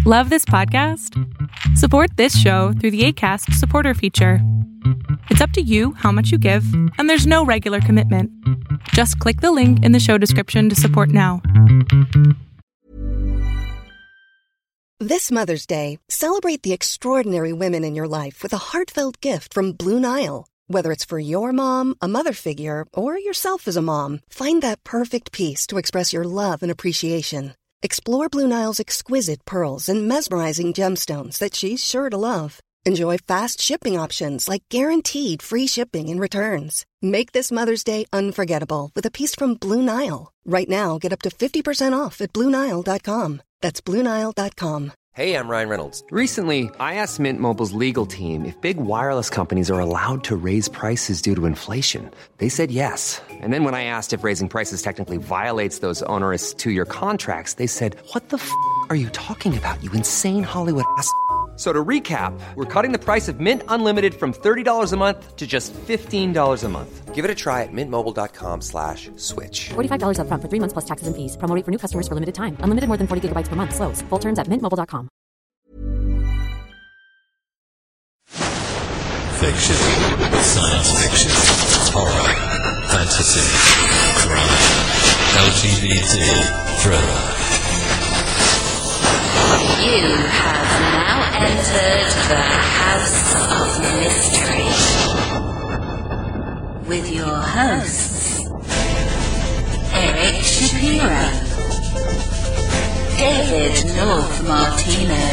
Love this podcast? Support this show through the Acast supporter feature. It's up to you how much you give, and there's no regular commitment. Just click the link in the show description to support now. This Mother's Day, celebrate the extraordinary women in your life with a heartfelt gift from Blue Nile. Whether it's for your mom, a mother figure, or yourself as a mom, find that perfect piece to express your love and appreciation. Explore Blue Nile's exquisite pearls and mesmerizing gemstones that she's sure to love. Enjoy fast shipping options like guaranteed free shipping and returns. Make this Mother's Day unforgettable with a piece from Blue Nile. Right now, get up to 50% off at BlueNile.com. That's BlueNile.com. Hey, I'm Ryan Reynolds. Recently, I asked Mint Mobile's legal team if big wireless companies are allowed to raise prices due to inflation. They said yes. And then when I asked if raising prices technically violates those onerous two-year contracts, they said, "What the f*** are you talking about, you insane Hollywood ass?" So to recap, we're cutting the price of Mint Unlimited from $30 a month to just $15 a month. Give it a try at mintmobile.com/switch. $45 up front for 3 months plus taxes and fees. Promo rate for new customers for limited time. Unlimited more than 40 gigabytes per month. Slows full terms at mintmobile.com. Fiction, science fiction, horror, fantasy, crime, LGBT, thriller. You have now entered the House of Mystery with your hosts, Eric Shapiro, David North Martino,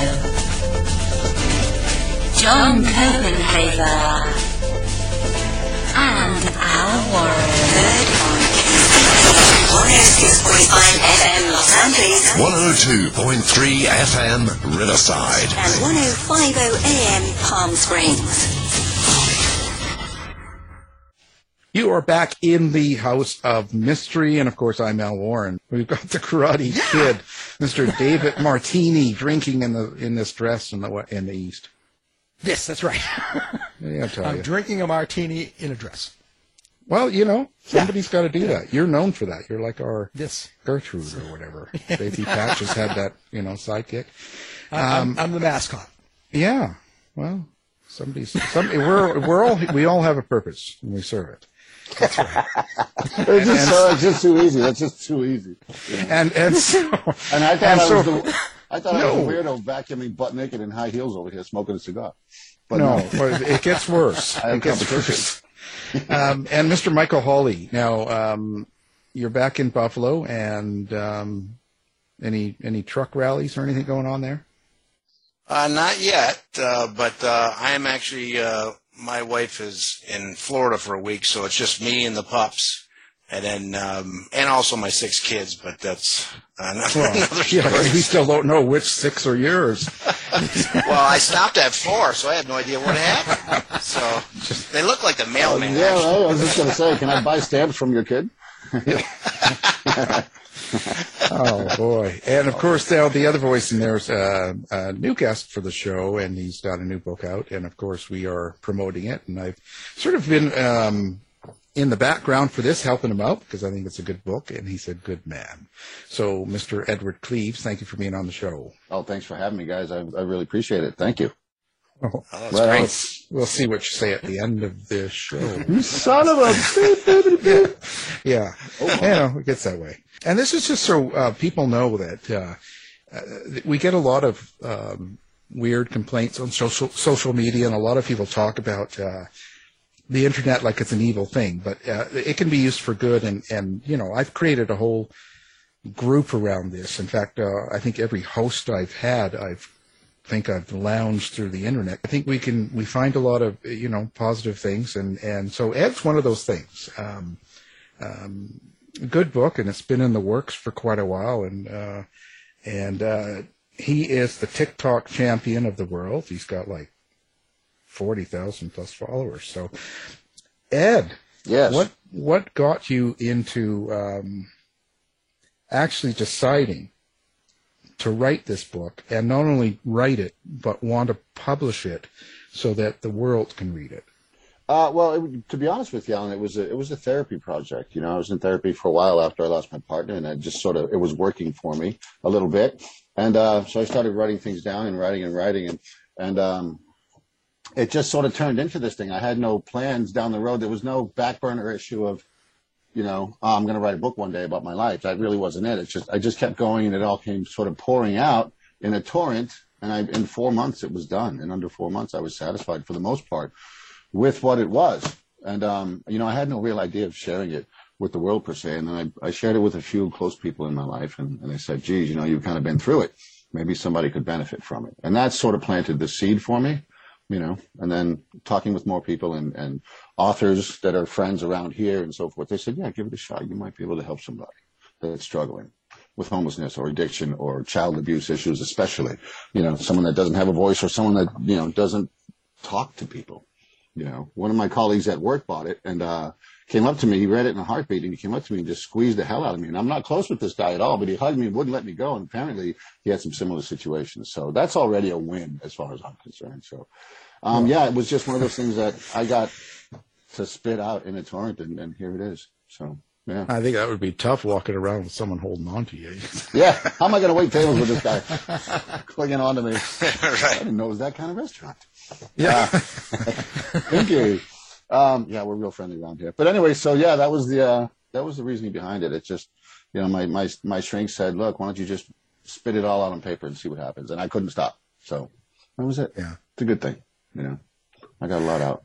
John Copenhaver, and Al Warren. Heard on 106.5 FM Los Angeles, 102.3 FM Riverside, and 105.0 AM Palm Springs. You are back in the House of Mystery, and of course I'm Al Warren. We've got the Karate Kid, Mr. David Martini, drinking in this dress in the East. Yes, that's right. Yeah, I'm drinking a martini in a dress. Well, somebody's got to do that. You're known for that. You're like our Gertrude or whatever. Baby Patches had that, sidekick. I'm the mascot. Yeah. Well, we all have a purpose when we serve it. That's right. It's just too easy. That's just too easy. Yeah. And I thought I was a weirdo vacuuming butt naked in high heels over here smoking a cigar. But no, it gets worse. It gets worse. And Mr. Michael Hawley, now you're back in Buffalo, and any truck rallies or anything going on there? Not yet, but I am actually. My wife is in Florida for a week, so it's just me and the pups, and then and also my 6 kids. But that's another story. Yeah, we still don't know which 6 are yours. Well, I stopped at 4, so I have no idea what happened. So they look like the mailman. Yeah, I was just going to say, can I buy stamps from your kid? Oh, boy. And, of course, now the other voice in there is a new guest for the show, and he's got a new book out. And, of course, we are promoting it. And I've sort of been in the background for this, helping him out, because I think it's a good book, and he's a good man. So, Mr. Edward Cleves, thank you for being on the show. Oh, thanks for having me, guys. I really appreciate it. Thank you. Oh, that's great. We'll see what you say at the end of this show. You son of a... Yeah. It gets that way. And this is just so people know that we get a lot of weird complaints on social media, and a lot of people talk about the Internet like it's an evil thing, but it can be used for good. And I've created a whole group around this. In fact, I think every host I've had, I've lounged through the Internet. I think we find a lot of, positive things. And so Ed's one of those things. Good book, and it's been in the works for quite a while. And he is the TikTok champion of the world. He's got like 40,000 plus followers. So Ed, yes. What got you into, actually deciding to write this book, and not only write it, but want to publish it so that the world can read it? To be honest with you, Alan, it was a therapy project. I was in therapy for a while after I lost my partner, and it was working for me a little bit. And so I started writing things down and writing, and it just sort of turned into this thing. I had no plans down the road. There was no back burner issue of, I'm going to write a book one day about my life. That really wasn't it. I just kept going, and it all came sort of pouring out in a torrent. And in 4 months, it was done. In under 4 months, I was satisfied for the most part with what it was. And, I had no real idea of sharing it with the world per se. And then I shared it with a few close people in my life. And they said, geez, you've kind of been through it. Maybe somebody could benefit from it. And that sort of planted the seed for me, and then talking with more people and authors that are friends around here and so forth. They said, yeah, give it a shot. You might be able to help somebody that's struggling with homelessness or addiction or child abuse issues, especially, someone that doesn't have a voice or someone that, doesn't talk to people. One of my colleagues at work bought it and came up to me. He read it in a heartbeat, and he came up to me and just squeezed the hell out of me. And I'm not close with this guy at all, but he hugged me and wouldn't let me go. And apparently he had some similar situations. So that's already a win as far as I'm concerned. So, it was just one of those things that I got to spit out in a torrent, and here it is. So, yeah. I think that would be tough walking around with someone holding on to you. Yeah. How am I going to wait tables with this guy clinging on to me? Right. I didn't know it was that kind of restaurant. Yeah. Thank you. We're real friendly around here. But anyway, so yeah, that was the reasoning behind it. It's just, my shrink said, look, why don't you just spit it all out on paper and see what happens? And I couldn't stop. So that was it. Yeah. It's a good thing. I got a lot out.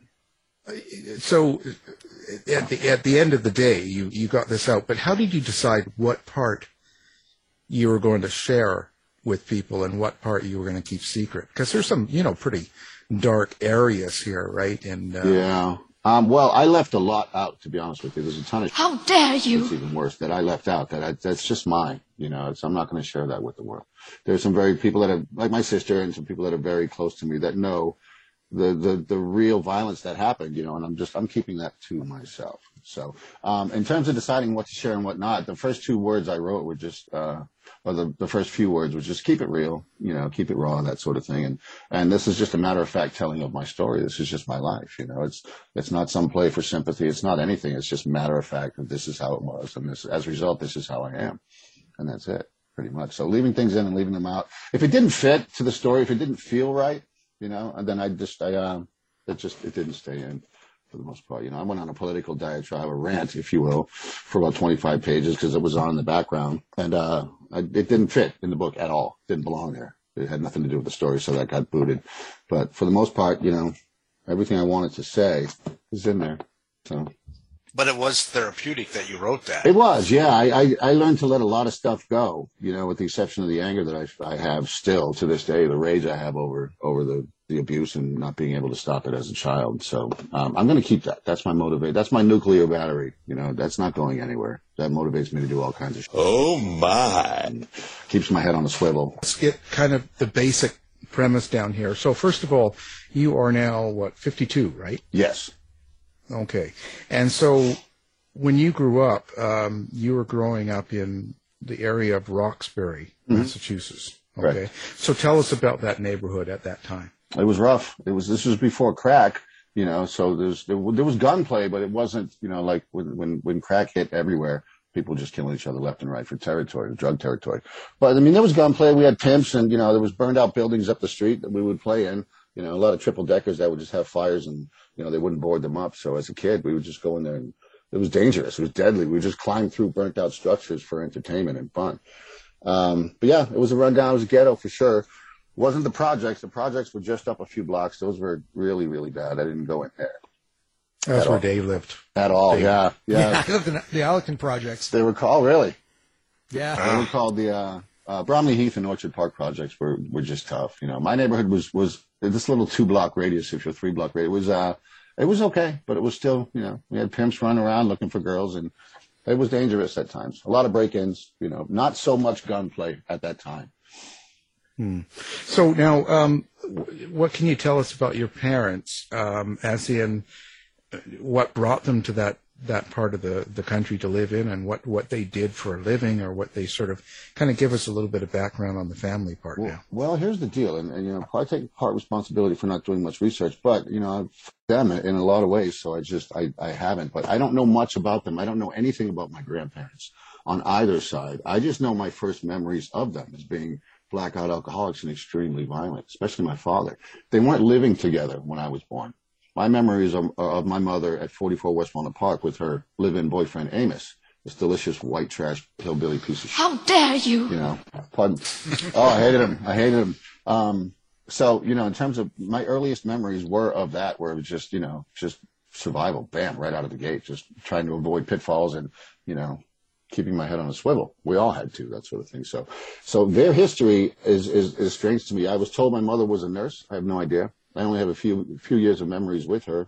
So at the end of the day, you got this out, but how did you decide what part you were going to share with people and what part you were going to keep secret? Because there's some, pretty dark areas here, right? And yeah. Well, I left a lot out, to be honest with you. There's a ton of How dare you? It's even worse that I left out. That's just mine. I'm not going to share that with the world. There's some very people that are like my sister and some people that are very close to me that know the real violence that happened, and I'm keeping that to myself. So, in terms of deciding what to share and what not, the first two words I wrote were just, the first few words was just keep it real, keep it raw, that sort of thing. And this is just a matter of fact telling of my story. This is just my life, it's not some play for sympathy. It's not anything. It's just matter of fact that this is how it was. And this, as a result, this is how I am. And that's it, pretty much. So leaving things in and leaving them out. If it didn't fit to the story, if it didn't feel right, and then it didn't stay in for the most part. I went on a political diatribe, a rant, if you will, for about 25 pages because it was on in the background. And it didn't fit in the book at all. It didn't belong there. It had nothing to do with the story, so that got booted. But for the most part, everything I wanted to say is in there. So. But it was therapeutic that you wrote that. It was, yeah. I learned to let a lot of stuff go, with the exception of the anger that I have still to this day, the rage I have over the abuse and not being able to stop it as a child. So I'm going to keep that. That's my motivate. That's my nuclear battery. That's not going anywhere. That motivates me to do all kinds of shit. Oh, my. Keeps my head on a swivel. Let's get kind of the basic premise down here. So first of all, you are now, 52, right? Yes. Okay. And so when you grew up, you were growing up in the area of Roxbury, Massachusetts. Okay. Right. So tell us about that neighborhood at that time. It was rough. This was before crack, so there was gunplay, but it wasn't, like when crack hit everywhere, people just killing each other left and right for territory, drug territory. But there was gunplay. We had pimps and, there was burned out buildings up the street that we would play in. A lot of triple deckers that would just have fires and, they wouldn't board them up. So as a kid, we would just go in there and it was dangerous. It was deadly. We would just climb through burnt out structures for entertainment and fun. But yeah, it was a rundown. It was a ghetto for sure. It wasn't the projects. The projects were just up a few blocks. Those were really, really bad. I didn't go in there. That's where Dave lived. At all, yeah. I lived in the Allerton projects. They were called, really? Yeah. They were called the Bromley Heath and Orchard Park projects were just tough. My neighborhood was this little 2-block radius, if you're 3-block radius. It was okay, but it was still, we had pimps running around looking for girls, and it was dangerous at times. A lot of break-ins, not so much gunplay at that time. So now, what can you tell us about your parents, as in what brought them to that that part of the country to live in, and what they did for a living, or what they sort of kind of give us a little bit of background on the family part now. Well, here's the deal, and I take part responsibility for not doing much research, but I've them in a lot of ways, so I haven't. But I don't know much about them. I don't know anything about my grandparents on either side. I just know my first memories of them as being blackout alcoholics and extremely violent, especially my father. They weren't living together when I was born. My memories of my mother at 44 West Walnut Park with her live-in boyfriend, Amos, this delicious white trash hillbilly piece of shit. How dare you? Pardon. Oh, I hated him. So, in terms of my earliest memories were of that, where it was just survival, bam, right out of the gate, just trying to avoid pitfalls and, keeping my head on a swivel. We all had to, that sort of thing. So their history is strange to me. I was told my mother was a nurse. I have no idea. I only have a few years of memories with her.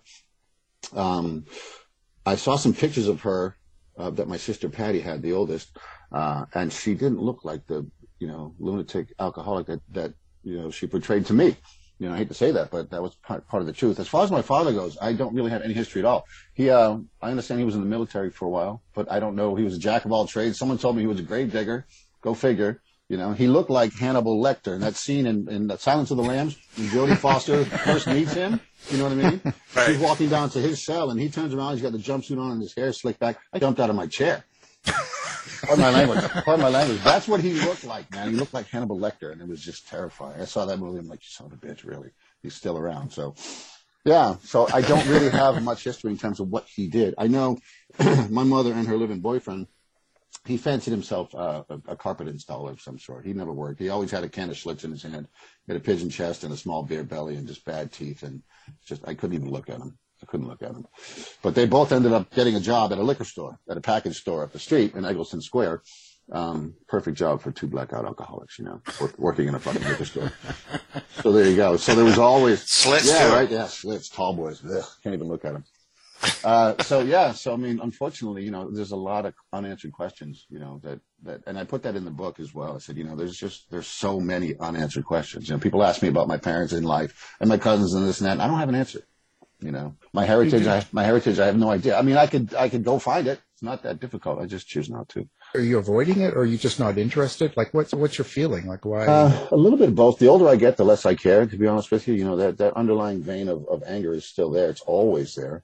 I saw some pictures of her that my sister Patty had, the oldest, and she didn't look like the lunatic alcoholic that she portrayed to me. I hate to say that, but that was part of the truth. As far as my father goes, I don't really have any history at all. I understand he was in the military for a while, but I don't know. He was a jack of all trades. Someone told me he was a grave digger. Go figure. He looked like Hannibal Lecter in that scene in Silence of the Lambs when Jodie Foster first meets him. You know what I mean? Right. He's walking down to his cell, and he turns around. He's got the jumpsuit on and his hair slicked back. I jumped out of my chair. Pardon my language. That's what he looked like, man. He looked like Hannibal Lecter, and it was just terrifying. I saw that movie. I'm like, you son of a bitch, really? He's still around. So, yeah. So I don't really have much history in terms of what he did. I know my mother and her living boyfriend, he fancied himself a carpet installer of some sort. He never worked. He always had a can of Schlitz in his hand. He had a pigeon chest and a small beer belly and just bad teeth. And I couldn't even look at him. But they both ended up getting a job at a liquor store, at a package store up the street in Eggleston Square. Perfect job for two blackout alcoholics, working in a fucking liquor store. So there you go. So there was always Schlitz. Yeah, right. Yeah, Schlitz, tall boys. Ugh, can't even look at them. So I mean, unfortunately, there's a lot of unanswered questions, that, and I put that in the book as well. I said, there's so many unanswered questions. People ask me about my parents in life and my cousins and this and that. And I don't have an answer. My heritage, I have no idea. I mean, I could go find it. It's not that difficult. I just choose not to. Are you avoiding it, or are you just not interested? Like, what's your feeling? Like, why? A little bit of both. The older I get, the less I care, to be honest with you. That underlying vein of anger is still there. It's always there,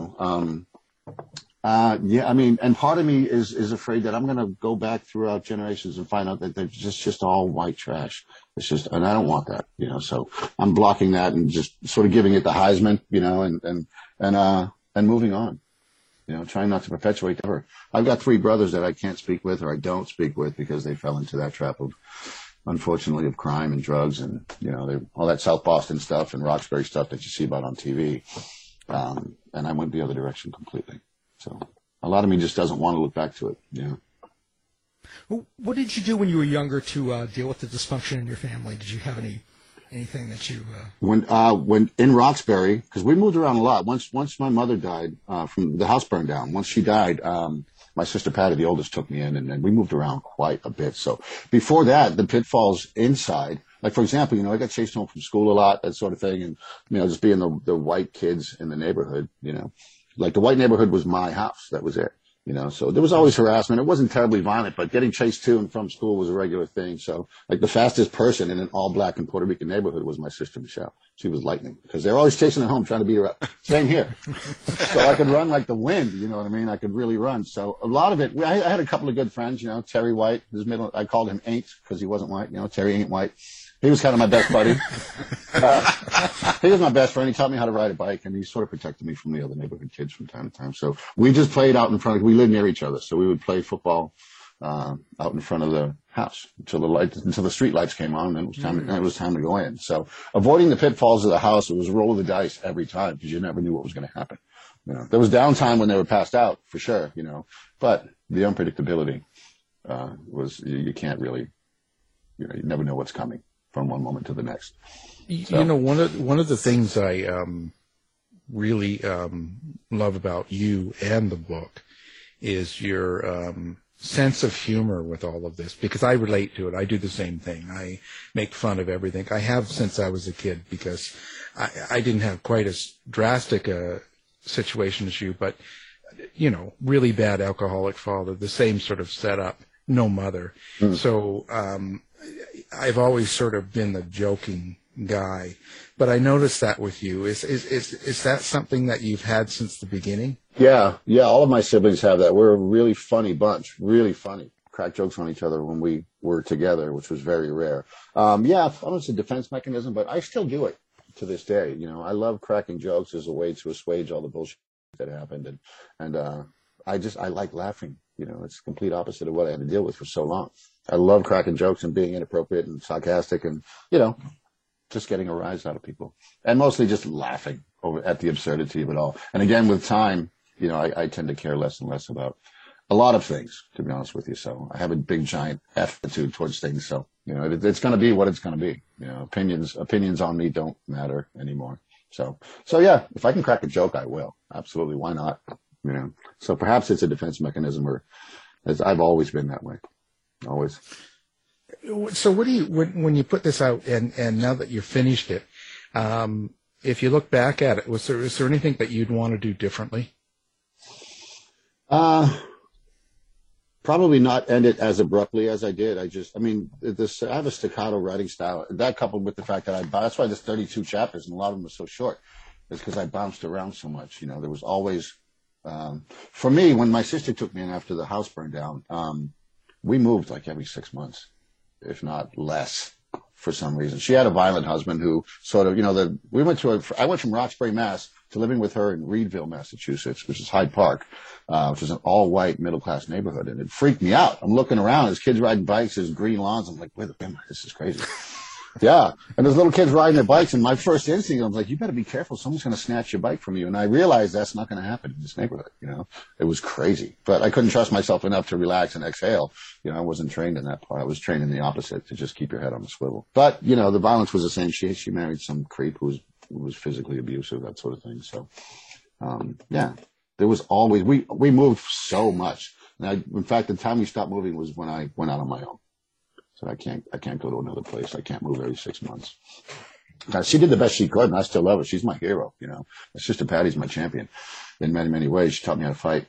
I mean, and part of me is afraid that I'm going to go back throughout generations and find out that they're just all white trash. It's just, and I don't want that, so I'm blocking that and just sort of giving it the Heisman, and moving on, trying not to perpetuate ever. I've got 3 brothers that I can't speak with, or I don't speak with, because they fell into that trap of, unfortunately, of crime and drugs and, all that South Boston stuff and Roxbury stuff that you see about on TV. And I went the other direction completely. So a lot of me just doesn't want to look back to it. Yeah. What did you do when you were younger to deal with the dysfunction in your family? Did you have anything that you? When in Roxbury, because we moved around a lot. Once my mother died, from the house burned down. Once she died, my sister Patty, the oldest, took me in, and we moved around quite a bit. So before that, the pitfalls inside. Like, for example, I got chased home from school a lot, that sort of thing, and just being the white kids in the neighborhood. Like, the white neighborhood was my house. That was it. So there was always harassment. It wasn't terribly violent, but getting chased to and from school was a regular thing. So, like, the fastest person in an all-black and Puerto Rican neighborhood was my sister Michelle. She was lightning, because they were always chasing her home, trying to beat her up. Same here. So I could run like the wind, you know what I mean? I could really run. So a lot of it, I had a couple of good friends, Terry White, I called him Ain't, because he wasn't white, Terry Ain't White. He was kind of my best buddy. He was my best friend. He taught me how to ride a bike, and he sort of protected me from the other neighborhood kids from time to time. So we just played out in front we lived near each other, so we would play football out in front of the house until the street lights came on, and it was time to go in. So avoiding the pitfalls of the house, it was a roll of the dice every time, because you never knew what was going to happen. There was downtime when they were passed out, for sure, but the unpredictability was, you can't really, you never know what's coming from one moment to the next. So. One of the things I really love about you and the book is your sense of humor with all of this, because I relate to it. I do the same thing. I make fun of everything. I have since I was a kid, because I didn't have quite as drastic a situation as you, but really bad alcoholic father, the same sort of setup, no mother. So I've always sort of been the joking guy, but I noticed that with you. Is that something that you've had since the beginning? Yeah. All of my siblings have that. We're a really funny bunch, really funny. Crack jokes on each other when we were together, which was very rare. I don't know, it's a defense mechanism, but I still do it to this day. I love cracking jokes as a way to assuage all the bullshit that happened, and I like laughing. It's the complete opposite of what I had to deal with for so long. I love cracking jokes and being inappropriate and sarcastic, and just getting a rise out of people, and mostly just laughing at the absurdity of it all. And again, with time, I tend to care less and less about a lot of things, to be honest with you. So I have a big, giant attitude towards things. So, it's going to be what it's going to be. Opinions on me don't matter anymore. So yeah, if I can crack a joke, I will. Absolutely. Why not? So perhaps it's a defense mechanism, or as I've always been that way. Always. So what do you, when you put this out and now that you've finished it, if you look back at it, is there anything that you'd want to do differently? Probably not end it as abruptly as I did. I have a staccato writing style. That coupled with the fact that that's why there's 32 chapters and a lot of them are so short, is because I bounced around so much. There was always, for me, when my sister took me in after the house burned down, we moved like every 6 months, if not less, for some reason. She had a violent husband who sort of, I went from Roxbury, Mass, to living with her in Reedville, Massachusetts, which is Hyde Park, which is an all-white middle-class neighborhood, and it freaked me out. I'm looking around, there's kids riding bikes, there's green lawns. I'm like, wait a minute, this is crazy. Yeah, and there's little kids riding their bikes, and my first instinct, I was like, you better be careful, someone's going to snatch your bike from you. And I realized that's not going to happen in this neighborhood, It was crazy. But I couldn't trust myself enough to relax and exhale. I wasn't trained in that part. I was trained in the opposite, to just keep your head on the swivel. But, the violence was the same. She married some creep who was physically abusive, that sort of thing. So, there was always, we moved so much. And in fact, the time we stopped moving was when I went out on my own. So I can't go to another place. I can't move every 6 months. Now, she did the best she could, and I still love her. She's my hero, My sister Patty's my champion in many, many ways. She taught me how to fight.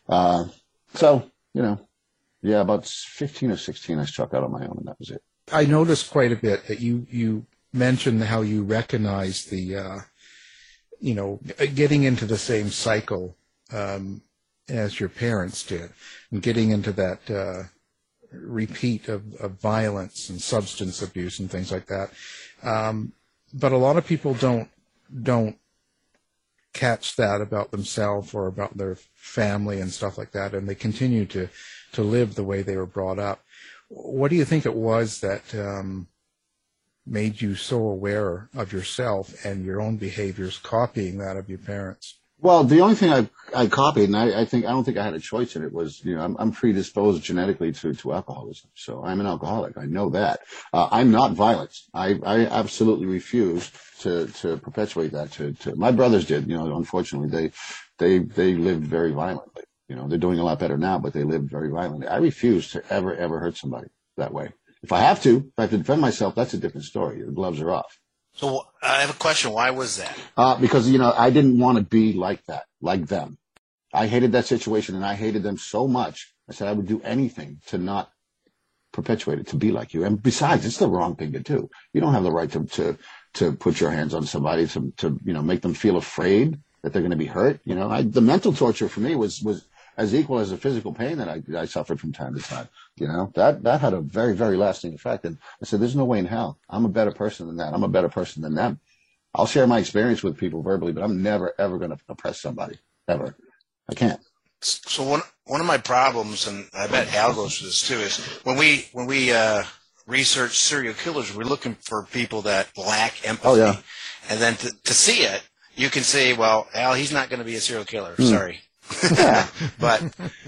About 15 or 16, I struck out on my own, and that was it. I noticed quite a bit that you mentioned how you recognize the, getting into the same cycle as your parents did, and getting into that repeat of violence and substance abuse and things like that. But a lot of people don't catch that about themselves or about their family and stuff like that, and they continue to live the way they were brought up. What do you think it was that made you so aware of yourself and your own behaviors, copying that of your parents? Well, the only thing I copied, and I don't think I had a choice in it, was, I'm predisposed genetically to alcoholism. So I'm an alcoholic. I know that. I'm not violent. I absolutely refuse to perpetuate that to my brothers did, unfortunately they lived very violently. They're doing a lot better now, but they lived very violently. I refuse to ever hurt somebody that way. If I have to defend myself, that's a different story. The gloves are off. So I have a question. Why was that? Because, I didn't want to be like that, like them. I hated that situation, and I hated them so much. I said I would do anything to not perpetuate it, to be like you. And besides, it's the wrong thing to do. You don't have the right to put your hands on somebody, to make them feel afraid that they're going to be hurt. The mental torture for me was as equal as the physical pain that I suffered from time to time. That had a very, very lasting effect. And I said, there's no way in hell. I'm a better person than that. I'm a better person than them. I'll share my experience with people verbally, but I'm never, ever going to oppress somebody. Ever. I can't. So one of my problems, and I bet Al goes through this too, is when we research serial killers, we're looking for people that lack empathy. Oh, yeah. And then to see it, you can say, well, Al, he's not going to be a serial killer. Sorry. But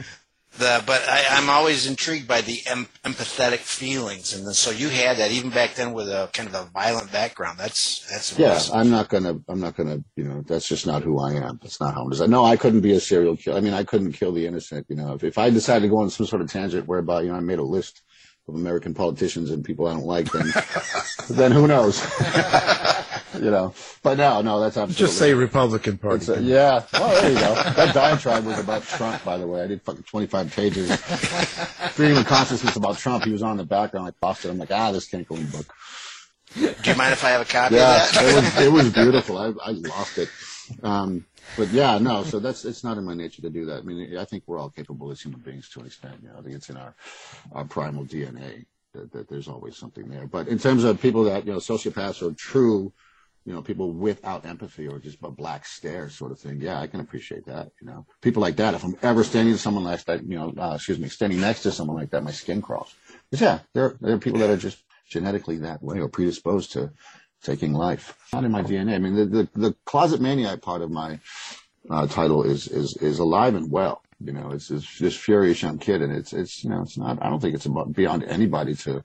I'm always intrigued by the empathetic feelings, and so you had that even back then with a kind of a violent background. That's impressive. Yeah. I'm not gonna. That's just not who I am. That's not how it is. No, I couldn't be a serial killer. I mean, I couldn't kill the innocent. If I decided to go on some sort of tangent whereby I made a list of American politicians and people I don't like, then who knows? But no, that's absolutely. Just say Republican Party. Yeah. Well, there you go. That diatribe was about Trump, by the way. I did fucking 25 pages. Freedom of consciousness about Trump. He was on the background. I lost it. I'm like, this can't go in the book. Do you mind if I have a copy of that? Yeah, it was beautiful. I lost it. But yeah, no, so it's not in my nature to do that. I mean, I think we're all capable as human beings to an extent. I think it's in our primal DNA that there's always something there. But in terms of people that, sociopaths or true, people without empathy or just a black stare sort of thing. Yeah, I can appreciate that. People like that. If I'm ever standing to someone like that, standing next to someone like that, my skin crawls. But yeah, there are people that are just genetically that way or predisposed to taking life. Not in my DNA. I mean, the closet maniac part of my title is alive and well. It's this furious young kid, and it's not. I don't think it's beyond anybody to,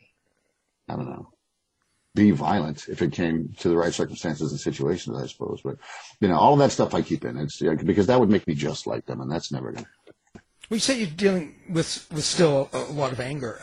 I don't know, be violent if it came to the right circumstances and situations, I suppose. But all of that stuff I keep in. It's because that would make me just like them, and that's never going to happen. Well, you say you're dealing with still a lot of anger.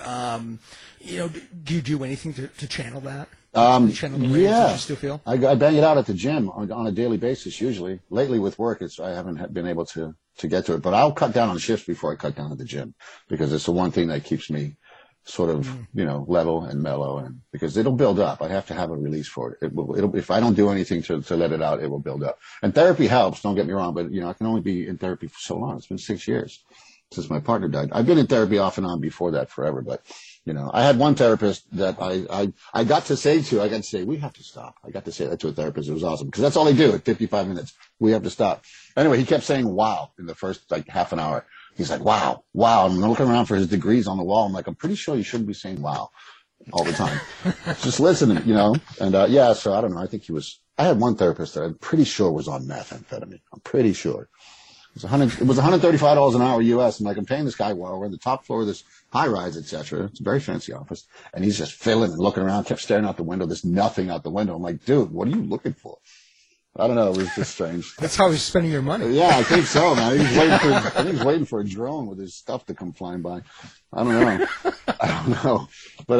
Do you do anything to channel that? Channel the rage that you still feel? I bang it out at the gym on a daily basis usually. Lately with work, I haven't been able to get to it. But I'll cut down on shifts before I cut down at the gym because it's the one thing that keeps me sort of, level and mellow, and because it'll build up. I have to have a release for it. It'll if I don't do anything to let it out, it will build up. And therapy helps, don't get me wrong, but I can only be in therapy for so long. It's been 6 years since my partner died. I've been in therapy off and on before that forever, but I had one therapist that I got to say, we have to stop. I got to say that to a therapist. It was awesome because that's all they do at 55 minutes. We have to stop. Anyway, he kept saying wow in the first half an hour. He's like, wow. I'm looking around for his degrees on the wall. I'm like, I'm pretty sure you shouldn't be saying wow all the time. Just listening, and so I don't know. I think I had one therapist that I'm pretty sure was on methamphetamine. I'm pretty sure. It was $135 an hour US. I'm like, I'm paying this guy well. We're in the top floor of this high rise, etc. It's a very fancy office. And he's just filling and looking around, kept staring out the window. There's nothing out the window. I'm like, dude, what are you looking for? I don't know. It was just strange. That's how he's spending your money. Yeah, I think so, man. I think he's waiting for a drone with his stuff to come flying by. I don't know.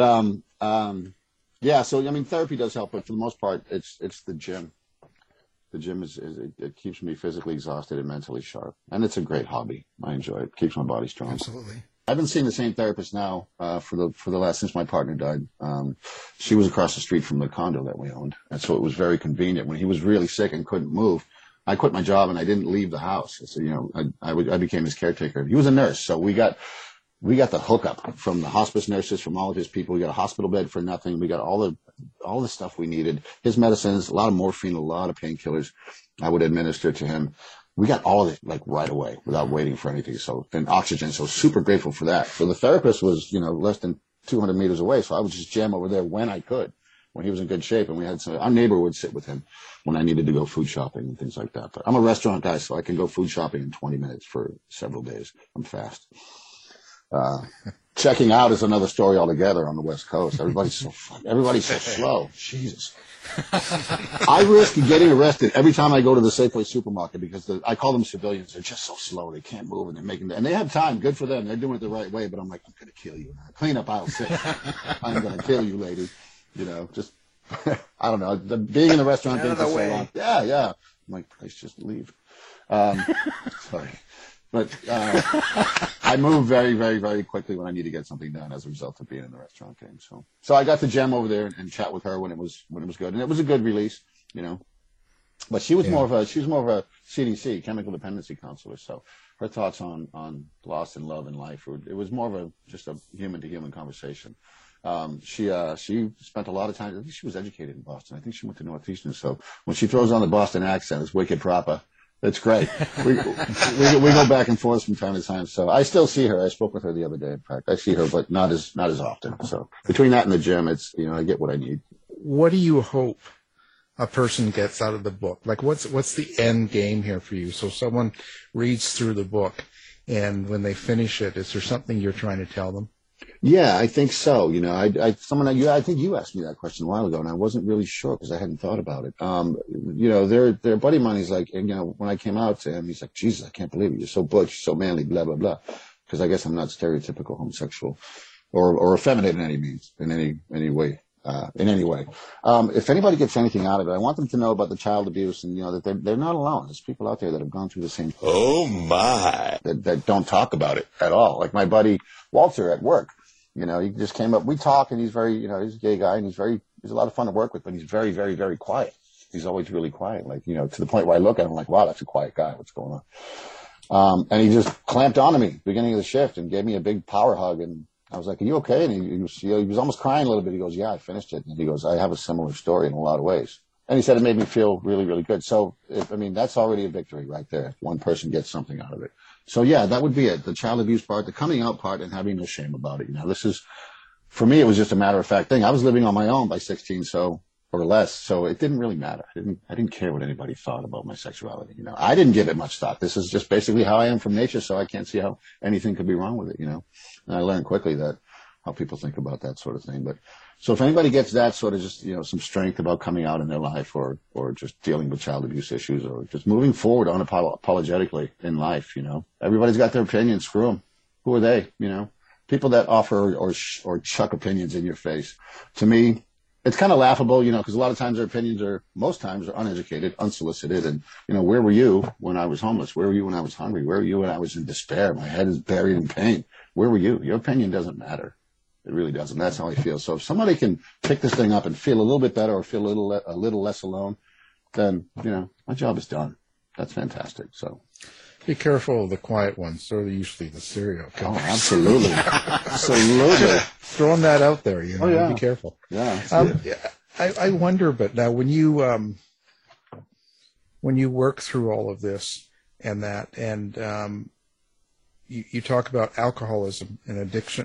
But, so, therapy does help. But for the most part, it's the gym. The gym it keeps me physically exhausted and mentally sharp, and it's a great hobby. I enjoy it. Keeps my body strong. Absolutely. I've been seeing the same therapist now for the last since my partner died. She was across the street from the condo that we owned, and so it was very convenient. When he was really sick and couldn't move, I quit my job and I didn't leave the house. So I became his caretaker. He was a nurse, so we got the hookup from the hospice nurses, from all of his people. We got a hospital bed for nothing. We got all the stuff we needed. His medicines, a lot of morphine, a lot of painkillers I would administer to him. We got all of it right away without waiting for anything. So, and oxygen. So super grateful for that. So the therapist was, less than 200 meters away. So I would just jam over there when I could, when he was in good shape. And we had our neighbor would sit with him when I needed to go food shopping and things like that. But I'm a restaurant guy, so I can go food shopping in 20 minutes for several days. I'm fast. Checking out is another story altogether on the West Coast. Everybody's so slow. Jesus. I risk getting arrested every time I go to the Safeway supermarket because I call them civilians. They're just so slow. They can't move and they have time. Good for them. They're doing it the right way. But I'm like, I'm going to kill you. Clean up aisle 6. I'm going to kill you, lady. Just, I don't know. Being in the restaurant thing for so long. Yeah. I'm like, please just leave. Sorry. But I move very, very, very quickly when I need to get something done as a result of being in the restaurant game. So I got to jam over there and chat with her when it was good, and it was a good release, But she was more of a CDC, chemical dependency counselor. So her thoughts on loss and love and life, it was more of just a human to human conversation. She spent a lot of time. I think she was educated in Boston. I think she went to Northeastern. So when she throws on the Boston accent, it's wicked proper. It's great. We go back and forth from time to time. So I still see her. I spoke with her the other day. In fact, I see her, but not as often. So between that and the gym, it's I get what I need. What do you hope a person gets out of the book? Like, what's the end game here for you? So someone reads through the book, and when they finish it, is there something you're trying to tell them? Yeah, I think so. I think you asked me that question a while ago, and I wasn't really sure because I hadn't thought about it. Their buddy of mine, he's like, when I came out to him, he's like, Jesus, I can't believe it. You're so butch, so manly, blah, blah, blah. Because I guess I'm not stereotypical homosexual or effeminate in any means, in any way. in any way. If anybody gets anything out of it, I want them to know about the child abuse and, that they're not alone. There's people out there that have gone through the same thing. Oh, my. That don't talk about it at all. Like my buddy Walter at work, he just came up, we talk, and he's very, he's a gay guy, and he's a lot of fun to work with, but he's very, very, very quiet. He's always really quiet, like, to the point where I look at him like, wow, that's a quiet guy. What's going on? And he just clamped onto me beginning of the shift and gave me a big power hug. And I was like, are you okay? And he was almost crying a little bit. He goes, yeah, I finished it. And he goes, I have a similar story in a lot of ways. And he said it made me feel really, really good. So, that's already a victory right there. If one person gets something out of it. So, yeah, that would be it. The child abuse part, the coming out part, and having no shame about it. This is, for me, it was just a matter of fact thing. I was living on my own by 16, or less. So it didn't really matter. I didn't care what anybody thought about my sexuality. I didn't give it much thought. This is just basically how I am from nature. So I can't see how anything could be wrong with it, And I learned quickly that how people think about that sort of thing. But so if anybody gets that sort of just, some strength about coming out in their life or just dealing with child abuse issues or just moving forward unapologetically in life, everybody's got their opinions. Screw them. Who are they? People that offer or chuck opinions in your face. To me, it's kind of laughable, because a lot of times their opinions most times are uneducated, unsolicited. And, where were you when I was homeless? Where were you when I was hungry? Where were you when I was in despair? My head is buried in pain. Where were you? Your opinion doesn't matter. It really doesn't. That's how I feel. So if somebody can pick this thing up and feel a little bit better or feel a little less alone, then, my job is done. That's fantastic. So. Be careful of the quiet ones. They're usually the serial killers. Oh, absolutely. Absolutely. Throwing that out there, Oh, yeah. Be careful. Yeah. I wonder, but now when you work through all of this and that, and you talk about alcoholism and addiction,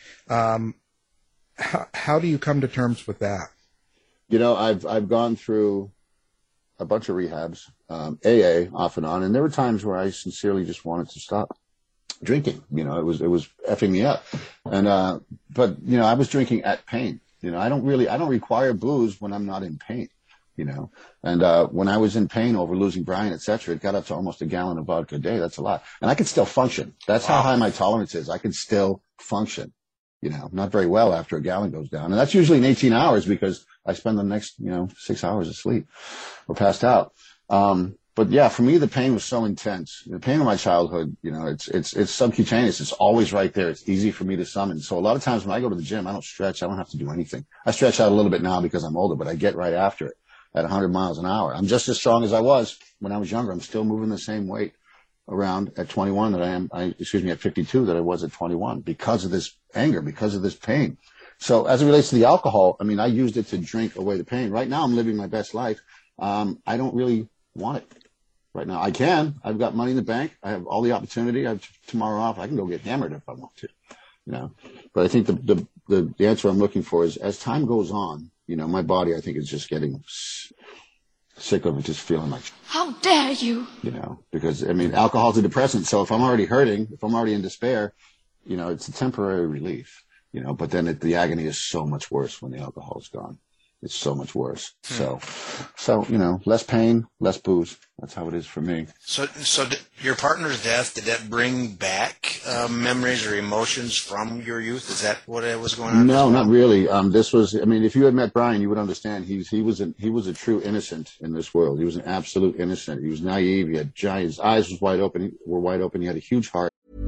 how do you come to terms with that? I've gone through a bunch of rehabs, AA off and on, and there were times where I sincerely just wanted to stop drinking. It was effing me up, and but I was drinking at pain. I don't require booze when I'm not in pain. And when I was in pain over losing Brian, etc., it got up to almost a gallon of vodka a day. That's a lot, and I could still function. That's how high my tolerance is. I can still function. Not very well after a gallon goes down, and that's usually in 18 hours because I spend the next 6 hours asleep or passed out. But yeah, for me, the pain was so intense. The pain of my childhood, it's subcutaneous. It's always right there. It's easy for me to summon. So a lot of times when I go to the gym, I don't stretch. I don't have to do anything. I stretch out a little bit now because I'm older, but I get right after it at 100 miles an hour. I'm just as strong as I was when I was younger. I'm still moving the same weight around at 21 that at 52 that I was at 21 because of this anger, because of this pain. So as it relates to the alcohol, I used it to drink away the pain. Right now I'm living my best life. I don't really want it right now. I can. I've got money in the bank. I have all the opportunity. I have tomorrow off. I can go get hammered if I want to, But I think the answer I'm looking for is as time goes on, my body, I think, is just getting sick of it, just feeling like, how dare you? Because, alcohol's a depressant. So if I'm already hurting, if I'm already in despair, it's a temporary relief, but then the agony is so much worse when the alcohol is gone. It's so much worse. So, less pain, less booze. That's how it is for me. So your partner's death, did that bring back memories or emotions from your youth? Is that what was going on? No, not really. This was, if you had met Brian, you would understand. He was a true innocent in this world. He was an absolute innocent. He was naive. He had giant, his eyes were wide open. He had a huge heart.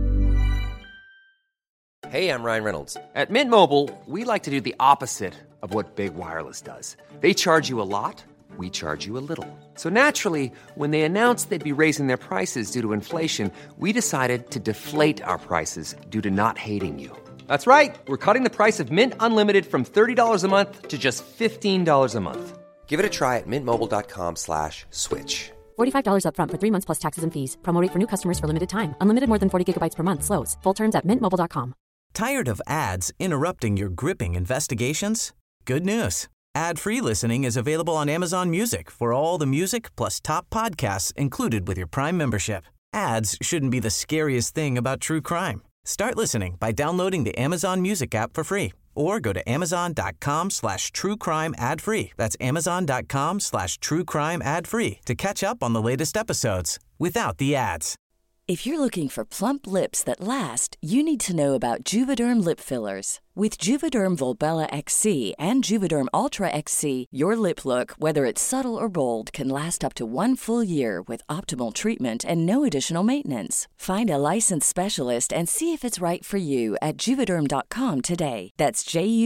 Hey, I'm Ryan Reynolds. At Mint Mobile, we like to do the opposite of what Big Wireless does. They charge you a lot, we charge you a little. So naturally, when they announced they'd be raising their prices due to inflation, we decided to deflate our prices due to not hating you. That's right. We're cutting the price of Mint Unlimited from $30 a month to just $15 a month. Give it a try at mintmobile.com/switch. $45 up front for 3 months plus taxes and fees. Promo rate for new customers for limited time. Unlimited more than 40 gigabytes per month. Slows full terms at mintmobile.com. Tired of ads interrupting your gripping investigations? Good news. Ad-free listening is available on Amazon Music for all the music plus top podcasts included with your Prime membership. Ads shouldn't be the scariest thing about true crime. Start listening by downloading the Amazon Music app for free or go to amazon.com/truecrime ad-free. That's amazon.com/truecrime ad-free to catch up on the latest episodes without the ads. If you're looking for plump lips that last, you need to know about Juvederm lip fillers. With Juvederm Volbella XC and Juvederm Ultra XC, your lip look, whether it's subtle or bold, can last up to 1 full year with optimal treatment and no additional maintenance. Find a licensed specialist and see if it's right for you at Juvederm.com today. That's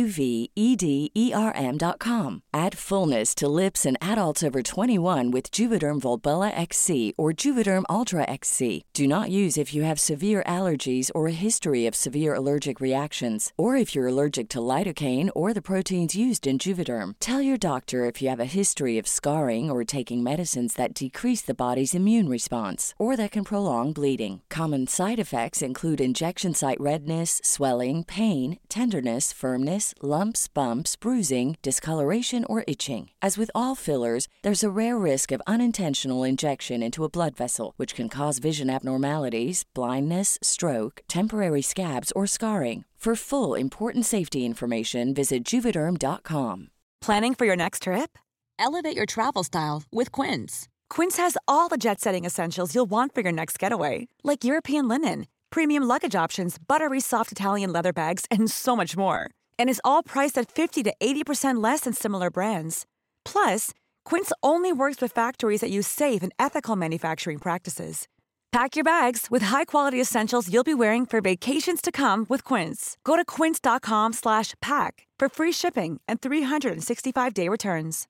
JUVEDERM.com. Add fullness to lips in adults over 21 with Juvederm Volbella XC or Juvederm Ultra XC. Do not use if you have severe allergies or a history of severe allergic reactions, or if you're allergic to lidocaine or the proteins used in Juvederm. Tell your doctor if you have a history of scarring or taking medicines that decrease the body's immune response or that can prolong bleeding. Common side effects include injection site redness, swelling, pain, tenderness, firmness, lumps, bumps, bruising, discoloration, or itching. As with all fillers, there's a rare risk of unintentional injection into a blood vessel, which can cause vision abnormalities, blindness, stroke, temporary scabs, or scarring. For full, important safety information, visit Juvederm.com. Planning for your next trip? Elevate your travel style with Quince. Quince has all the jet-setting essentials you'll want for your next getaway, like European linen, premium luggage options, buttery soft Italian leather bags, and so much more. And is all priced at 50 to 80% less than similar brands. Plus, Quince only works with factories that use safe and ethical manufacturing practices. Pack your bags with high-quality essentials you'll be wearing for vacations to come with Quince. Go to quince.com/pack for free shipping and 365-day returns.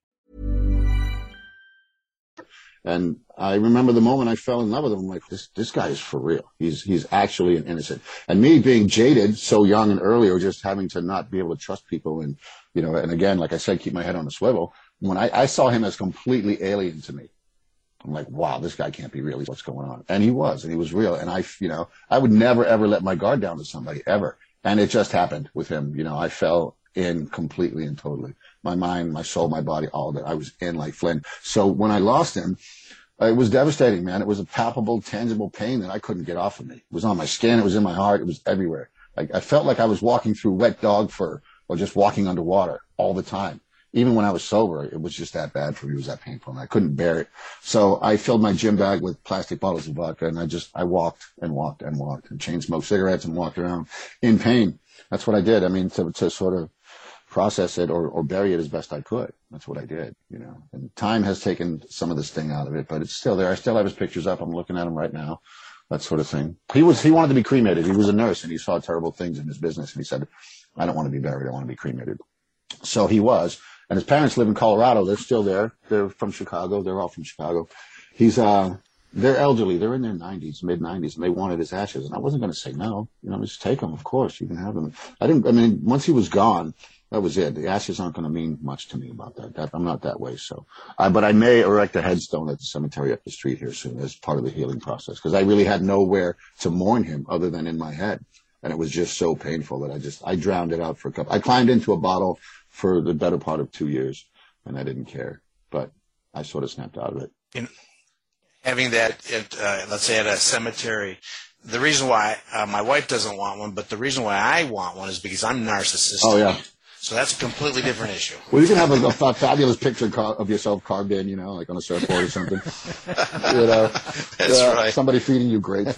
And I remember the moment I fell in love with him. I'm like, this guy is for real. He's actually an innocent. And me being jaded so young and early, or just having to not be able to trust people, and and again, like I said, keep my head on the swivel. When I saw him as completely alien to me, I'm like, wow, this guy can't be real. What's going on? And he was real. And I would never, ever let my guard down to somebody, ever. And it just happened with him. I fell in completely and totally. My mind, my soul, my body, all of it. I was in like Flynn. So when I lost him, it was devastating, man. It was a palpable, tangible pain that I couldn't get off of me. It was on my skin. It was in my heart. It was everywhere. Like I felt like I was walking through wet dog fur or just walking underwater all the time. Even when I was sober, it was just that bad for me. It was that painful, and I couldn't bear it. So I filled my gym bag with plastic bottles of vodka, and I walked and walked and walked and chain smoked cigarettes and walked around in pain. That's what I did. I mean, to sort of process it or bury it as best I could. That's what I did, And time has taken some of this thing out of it, but it's still there. I still have his pictures up. I'm looking at him right now, that sort of thing. He wanted to be cremated. He was a nurse, and he saw terrible things in his business, and he said, I don't want to be buried. I want to be cremated. So he was. And his parents live in Colorado. They're still there. They're from Chicago. They're all from Chicago. They're elderly. They're in their 90s, mid-90s, and they wanted his ashes. And I wasn't going to say no. Just take them. Of course, you can have them. Once he was gone, that was it. The ashes aren't going to mean much to me about that. I'm not that way. So, but I may erect a headstone at the cemetery up the street here soon as part of the healing process, because I really had nowhere to mourn him other than in my head. And it was just so painful that I drowned it out for a couple. I climbed into a bottle for the better part of 2 years, and I didn't care. But I sort of snapped out of it. Having that, let's say at a cemetery, the reason why my wife doesn't want one, but the reason why I want one is because I'm narcissistic. Oh, yeah. So that's a completely different issue. Well, you can have a fabulous picture of yourself carved in, like on a surfboard or something. That's right. Somebody feeding you grapes.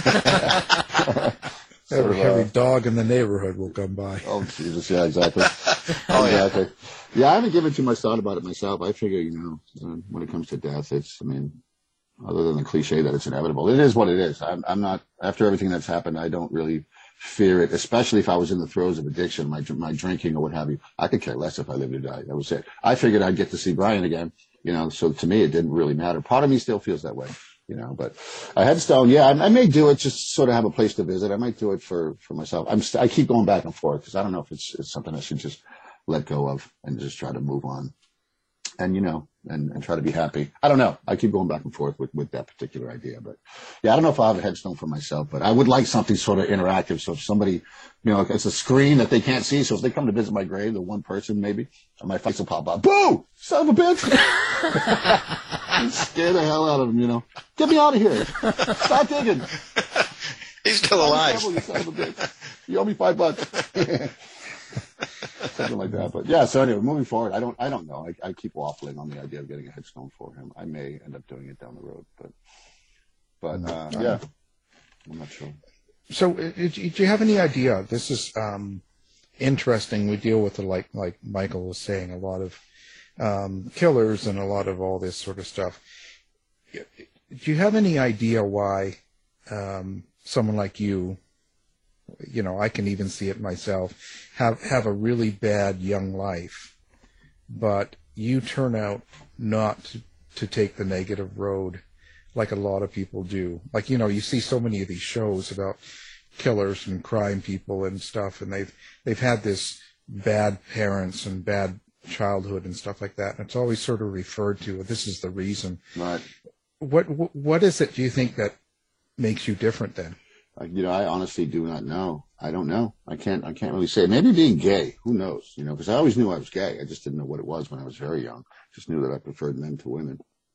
Every dog in the neighborhood will come by. Oh, Jesus. Yeah, exactly. Exactly. Yeah, I haven't given too much thought about it myself. I figure, when it comes to death, other than the cliche that it's inevitable, it is what it is. I'm not, after everything that's happened, I don't really fear it, especially if I was in the throes of addiction, my drinking or what have you. I could care less if I lived or died. That was it. I figured I'd get to see Brian again, so to me, it didn't really matter. Part of me still feels that way. But a headstone, yeah, I may do it just to sort of have a place to visit. I might do it for myself. I keep going back and forth because I don't know if it's something I should just let go of and just try to move on and, and try to be happy. I don't know. I keep going back and forth with that particular idea. But yeah, I don't know if I'll have a headstone for myself, but I would like something sort of interactive. So if somebody, it's a screen that they can't see. So if they come to visit my grave, the one person maybe, my face will pop up. Boo! Son of a bitch! Scare the hell out of him, Get me out of here. Stop digging. He's still alive. You son of a bitch. You owe me $5. Something like that. But yeah, so anyway, moving forward, I don't know. I keep waffling on the idea of getting a headstone for him. I may end up doing it down the road, but yeah, I'm not sure. So do you have any idea? This is, interesting. We deal with, like Michael was saying, a lot of killers and a lot of all this sort of stuff. Do you have any idea why someone like you, I can even see it myself, have a really bad young life, but you turn out not to take the negative road like a lot of people do? Like, you see so many of these shows about killers and crime people and stuff, and they've had this bad parents and bad childhood and stuff like that, and it's always sort of referred to, this is the reason. Right. What is it, do you think, that makes you different then? I honestly do not know. I don't know. I can't really say. Maybe being gay. Who knows? Because I always knew I was gay. I just didn't know what it was when I was very young. Just knew that I preferred men to women.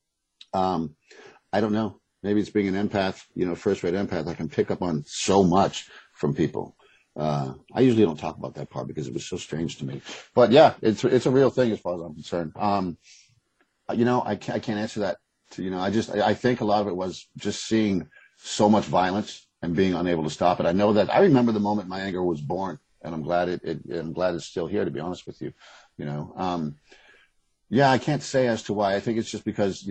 I don't know. Maybe it's being an empath, first-rate empath. I can pick up on so much from people. I usually don't talk about that part because it was so strange to me. But yeah, it's a real thing as far as I'm concerned. I can't answer that. I think a lot of it was just seeing so much violence and being unable to stop it. I remember the moment my anger was born, and I'm glad it's still here, to be honest with you. I can't say as to why. I think it's just because,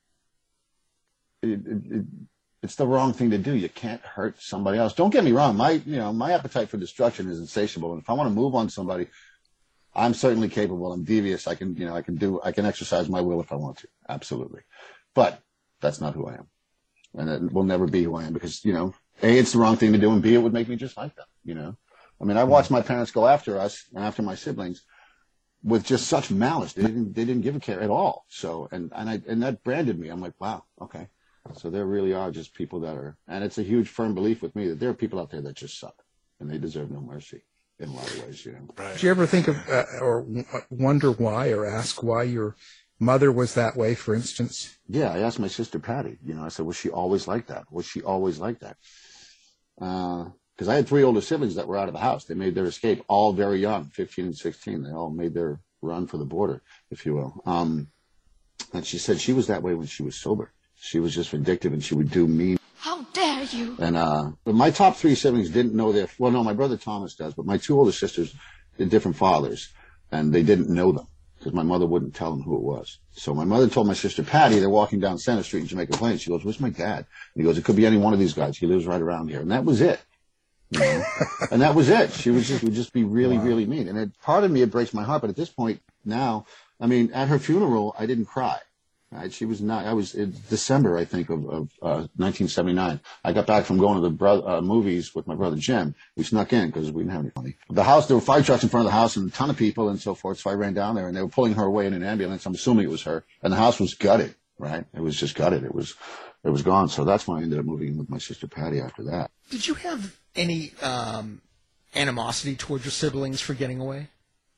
it's the wrong thing to do. You can't hurt somebody else. Don't get me wrong. My appetite for destruction is insatiable. And if I want to move on somebody, I'm certainly capable. I'm devious. I can exercise my will if I want to. Absolutely. But that's not who I am. And it will never be who I am because, A, it's the wrong thing to do, and B, it would make me just like them, I watched my parents go after us and after my siblings with just such malice. They didn't give a care at all. So, and that branded me. I'm like, wow, okay. So there really are just people that are, and it's a huge firm belief with me that there are people out there that just suck, and they deserve no mercy in a lot of ways, Right. Did you ever think of, or wonder why, or ask why your mother was that way, for instance? Yeah, I asked my sister Patty. I said, was she always like that? Was she always like that? Because I had 3 older siblings that were out of the house. They made their escape all very young, 15 and 16. They all made their run for the border, if you will. And she said she was that way when she was sober. She was just vindictive, and she would do mean. How dare you? And but my top 3 siblings didn't know my brother Thomas does, but my 2 older sisters had different fathers, and they didn't know them because my mother wouldn't tell them who it was. So my mother told my sister Patty, they're walking down Center Street in Jamaica Plains. She goes, "Where's my dad?" And he goes, "It could be any one of these guys. He lives right around here." And that was it. And that was it. She would just be really, really mean. And part of me, it breaks my heart. But at this point now, at her funeral, I didn't cry. Right? She was not. I was in December, I think, of 1979. I got back from going to the movies with my brother Jim. We snuck in because we didn't have any money. The house, there were fire trucks in front of the house and a ton of people and so forth. So I ran down there, and they were pulling her away in an ambulance. I'm assuming it was her. And the house was gutted. Right? It was just gutted. It was gone. So that's when I ended up moving in with my sister Patty after that. Did you have any animosity towards your siblings for getting away?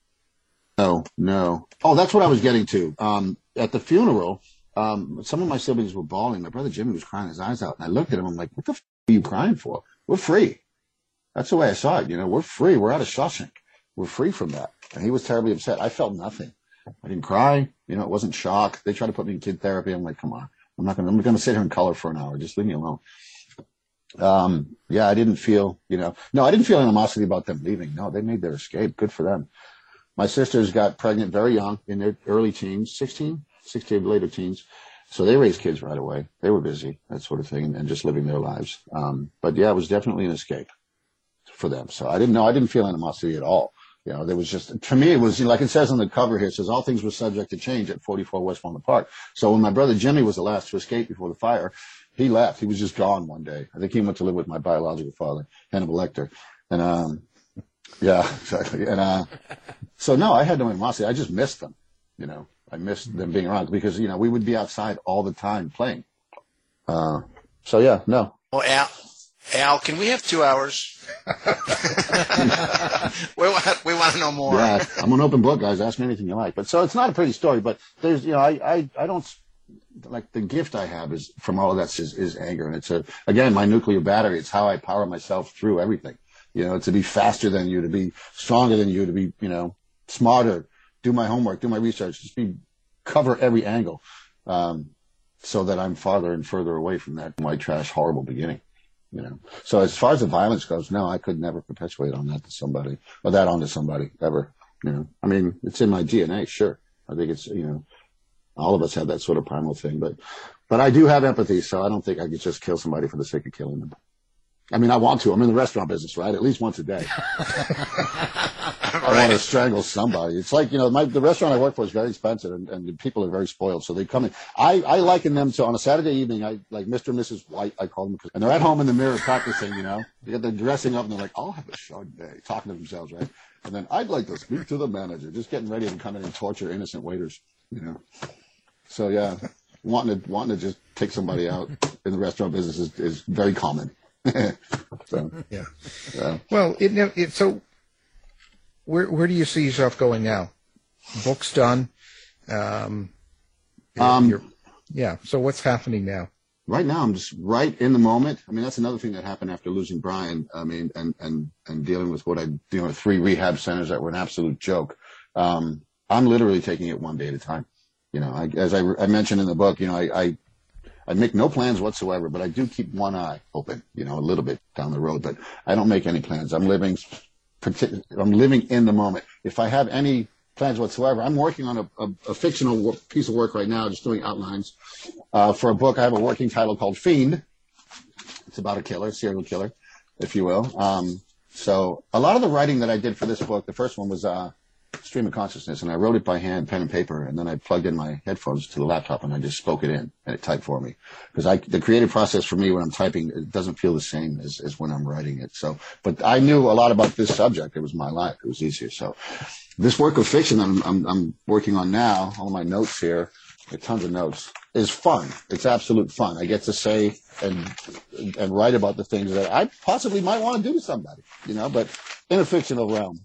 No. Oh, that's what I was getting to. At the funeral, some of my siblings were bawling. My brother Jimmy was crying his eyes out. And I looked at him. I'm like, what the f*** are you crying for? We're free. That's the way I saw it. We're free. We're out of Shawshank. We're free from that. And he was terribly upset. I felt nothing. I didn't cry. It wasn't shock. They tried to put me in kid therapy. I'm like, come on. I'm going to sit here and color for an hour. Just leave me alone. I didn't feel, no, I didn't feel animosity about them leaving. No, they made their escape. Good for them. My sisters got pregnant very young in their early teens, 16, later teens. So they raised kids right away. They were busy, that sort of thing, and just living their lives. But yeah, it was definitely an escape for them. So I didn't feel animosity at all. There was just, to me, it was like it says on the cover here, it says all things were subject to change at 44 West Walnut Park. So when my brother Jimmy was the last to escape before the fire, he left. He was just gone one day. I think he went to live with my biological father, Hannibal Lecter. And, yeah, exactly. And, so no, I had no animosity. I just missed them. I missed them being around because, we would be outside all the time playing. So yeah, no. Well, Al, can we have 2 hours? we want to know more. Yeah, I'm an open book, guys. Ask me anything you like. But so it's not a pretty story, but there's, I don't, like the gift I have is from all of that is anger. And it's again, my nuclear battery. It's how I power myself through everything. To be faster than you, to be stronger than you, to be, smarter, do my homework, do my research, just cover every angle, so that I'm farther and further away from that white trash, horrible beginning. you know. So as far as the violence goes, no, I could never perpetuate on that to somebody or that onto somebody ever, you know. I mean, it's in my DNA, sure. I think it's, you know, all of us have that sort of primal thing, but I do have empathy, so I don't think I could just kill somebody for the sake of killing them. I mean, I want to. I'm in the restaurant business, right? At least once a day. I want to strangle somebody. It's like, you know, the restaurant I work for is very expensive, and the people are very spoiled. So they come in. I liken them to, on a Saturday evening, like Mr. and Mrs. White, I call them, and they're at home in the mirror practicing, you know. They're dressing up, and they're like, I'll have a Chardonnay, talking to themselves, right? And then I'd like to speak to the manager, just getting ready to come in and torture innocent waiters, you know. So, yeah, wanting to just take somebody out in the restaurant business is very common. So, yeah. Well, so where do you see yourself going now? Book's done. So what's happening now? Right now, I'm just right in the moment. I mean, that's another thing that happened after losing Brian. I mean, and dealing with 3 rehab centers that were an absolute joke. I'm literally taking it one day at a time. You know, as I mentioned in the book, you know, I make no plans whatsoever, but I do keep one eye open, you know, a little bit down the road, but I don't make any plans. I'm living in the moment. If I have any plans whatsoever, I'm working on a fictional piece of work right now, just doing outlines for a book. I have a working title called Fiend. It's about a serial killer, if you will. So a lot of the writing that I did for this book, the first one was Stream of Consciousness, and I wrote it by hand, pen and paper, and then I plugged in my headphones to the laptop and I just spoke it in, and it typed for me. Because the creative process for me when I'm typing, it doesn't feel the same as when I'm writing it. So, but I knew a lot about this subject. It was my life. It was easier. So this work of fiction that I'm working on now, all my notes here, tons of notes, is fun. It's absolute fun. I get to say and write about the things that I possibly might want to do to somebody, you know, but in a fictional realm.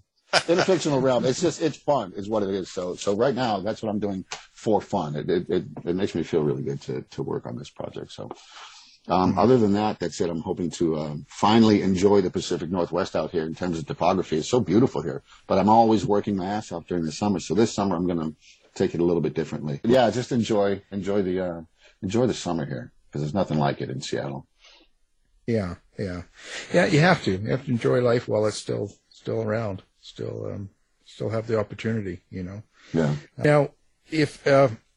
It's fun is what it is. So right now, that's what I'm doing for fun. It makes me feel really good to work on this project. So, other than that, that's it. I'm hoping to, finally enjoy the Pacific Northwest out here in terms of topography. It's so beautiful here, but I'm always working my ass off during the summer. So this summer, I'm going to take it a little bit differently. Yeah, just enjoy the summer here, because there's nothing like it in Seattle. Yeah. You have to enjoy life while it's still around. Still have the opportunity, you know. Yeah. Now, if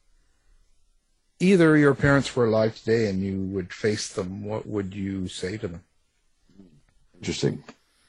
either your parents were alive today and you would face them, what would you say to them? Interesting.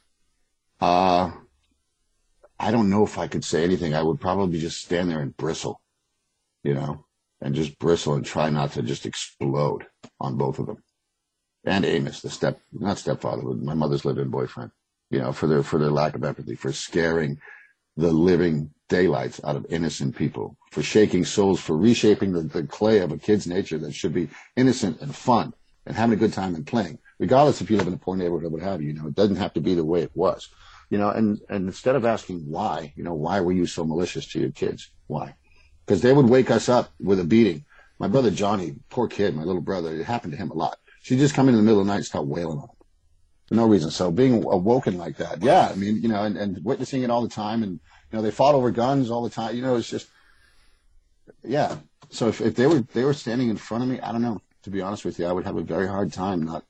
I don't know if I could say anything. I would probably just stand there and bristle, you know, and just bristle and try not to just explode on both of them. And Amos, not stepfather, but my mother's live-in boyfriend. You know, for their lack of empathy, for scaring the living daylights out of innocent people, for shaking souls, for reshaping the clay of a kid's nature that should be innocent and fun and having a good time and playing, regardless if you live in a poor neighborhood or what have you. You know, it doesn't have to be the way it was. You know, and instead of asking why, you know, why were you so malicious to your kids? Why? Because they would wake us up with a beating. My brother Johnny, poor kid, my little brother, it happened to him a lot. She'd just come in the middle of the night and start wailing on him. For no reason. So being awoken like that, yeah, I mean, you know, and witnessing it all the time, and, you know, they fought over guns all the time, you know, it's just, yeah. So if they were standing in front of me, I don't know, to be honest with you, I would have a very hard time not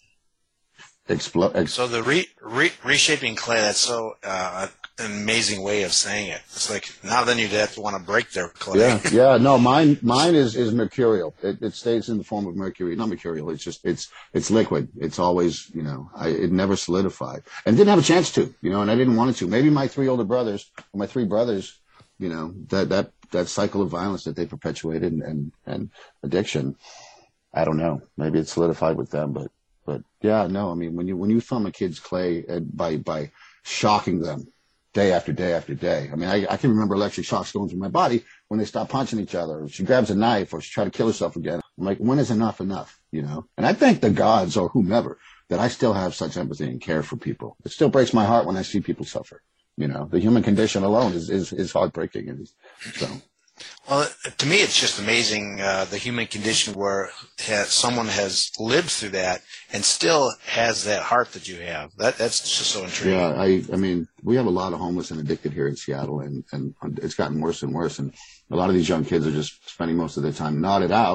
explode. So the reshaping clay, that's so an amazing way of saying it. It's like, now then you'd have to want to break their clay. Yeah, no, mine is mercurial. It stays in the form of mercury, not mercurial. It's just, it's liquid. It's always, you know, it never solidified, and didn't have a chance to, you know, and I didn't want it to. Maybe my 3 older brothers, or my 3 brothers, you know, that cycle of violence that they perpetuated and addiction, I don't know. Maybe it's solidified with them, but yeah, no, I mean, when you thumb a kid's clay by shocking them day after day after day. I mean, I can remember electric shocks going through my body when they stop punching each other, or she grabs a knife, or she tries to kill herself again. I'm like, when is enough, you know? And I thank the gods or whomever that I still have such empathy and care for people. It still breaks my heart when I see people suffer. You know, the human condition alone is heartbreaking. And so. Well, to me, it's just amazing, the human condition where someone has lived through that and still has that heart that you have. That's just so intriguing. Yeah, I mean, we have a lot of homeless and addicted here in Seattle, and it's gotten worse and worse. And a lot of these young kids are just spending most of their time knotted out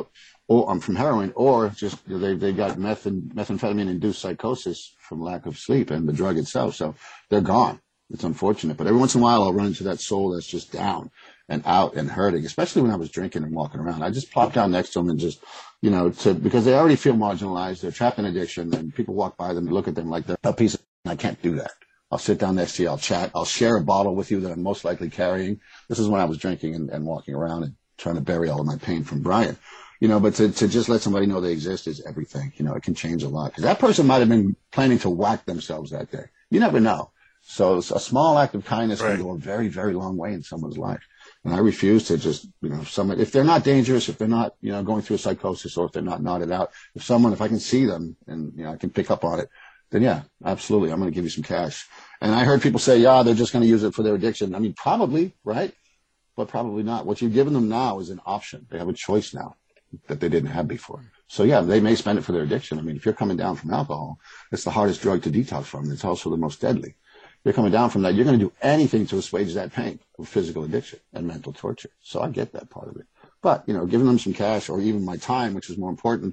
or from heroin, or just they got methamphetamine-induced psychosis from lack of sleep and the drug itself. So they're gone. It's unfortunate. But every once in a while, I'll run into that soul that's just down and out and hurting, especially when I was drinking and walking around. I just plop down next to them and just, because they already feel marginalized. They're trapped in addiction, and people walk by them and look at them like they're a piece of, I can't do that. I'll sit down next to you. I'll chat. I'll share a bottle with you that I'm most likely carrying. This is when I was drinking and walking around and trying to bury all of my pain from Brian. But to just let somebody know they exist is everything. It can change a lot. Because that person might have been planning to whack themselves that day. You never know. So a small act of kindness can go a very, very long way in someone's life. And I refuse to just, if they're not dangerous, if they're not, going through a psychosis, or if they're not knotted out, if I can see them and, I can pick up on it, then yeah, absolutely, I'm going to give you some cash. And I heard people say, they're just going to use it for their addiction. I mean, probably, right? But probably not. What you've given them now is an option. They have a choice now that they didn't have before. So yeah, they may spend it for their addiction. I mean, if you're coming down from alcohol, it's the hardest drug to detox from. It's also the most deadly. If you're coming down from that, you're going to do anything to assuage that pain of physical addiction and mental torture. So I get that part of it. But, giving them some cash, or even my time, which is more important,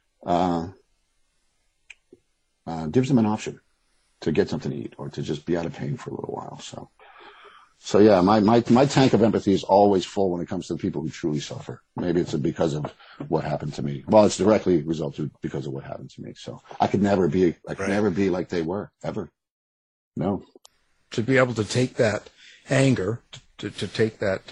gives them an option to get something to eat or to just be out of pain for a little while. So yeah, my tank of empathy is always full when it comes to the people who truly suffer. Maybe it's because of what happened to me. Well, it's directly resulted because of what happened to me. So I could never be like they were, ever. No. To be able to take that anger, to take that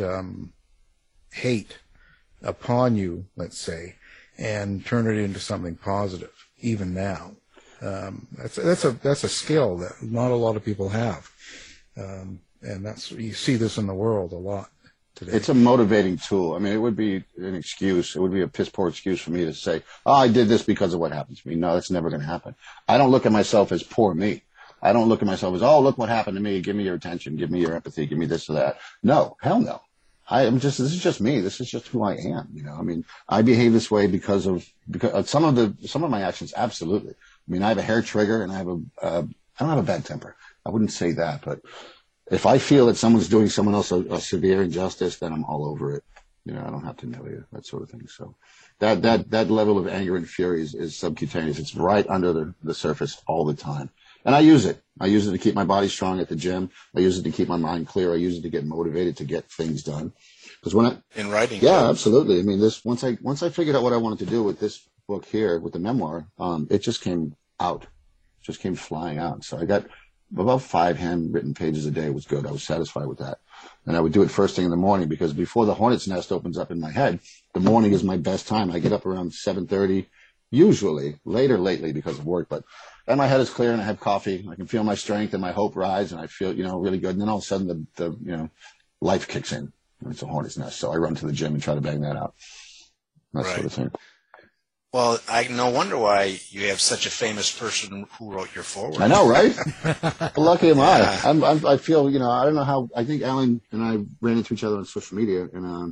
hate upon you, let's say, and turn it into something positive, even now. That's a skill that not a lot of people have. And you see this in the world a lot today. It's a motivating tool. I mean, it would be an excuse. It would be a piss poor excuse for me to say, I did this because of what happened to me. No, that's never going to happen. I don't look at myself as poor me. I don't look at myself as, look what happened to me. Give me your attention. Give me your empathy. Give me this or that. No, hell no. This is just me. This is just who I am. I mean, I behave this way because some of my actions. Absolutely. I mean, I have a hair trigger and I don't have a bad temper. I wouldn't say that, but if I feel that someone's doing someone else a severe injustice, then I'm all over it. I don't have to know you, that sort of thing. So that level of anger and fury is subcutaneous. It's right under the surface all the time. And I use it. I use it to keep my body strong at the gym. I use it to keep my mind clear. I use it to get motivated to get things done. Because in writing. Yeah, absolutely. I mean, once I figured out what I wanted to do with this book here, with the memoir, it just came out, just came flying out. So I got about 5 handwritten pages a day. Was good. I was satisfied with that. And I would do it first thing in the morning, because before the hornet's nest opens up in my head, the morning is my best time. I get up around 7:30, usually later lately because of work, and my head is clear and I have coffee. I can feel my strength and my hope rise, and I feel, really good. And then all of a sudden the life kicks in. It's a hornet's nest. So I run to the gym and try to bang that out. That sort of thing. Well, no wonder why you have such a famous person who wrote your foreword. I know, right? Well, lucky am I. I feel, I don't know how. I think Alan and I ran into each other on social media, and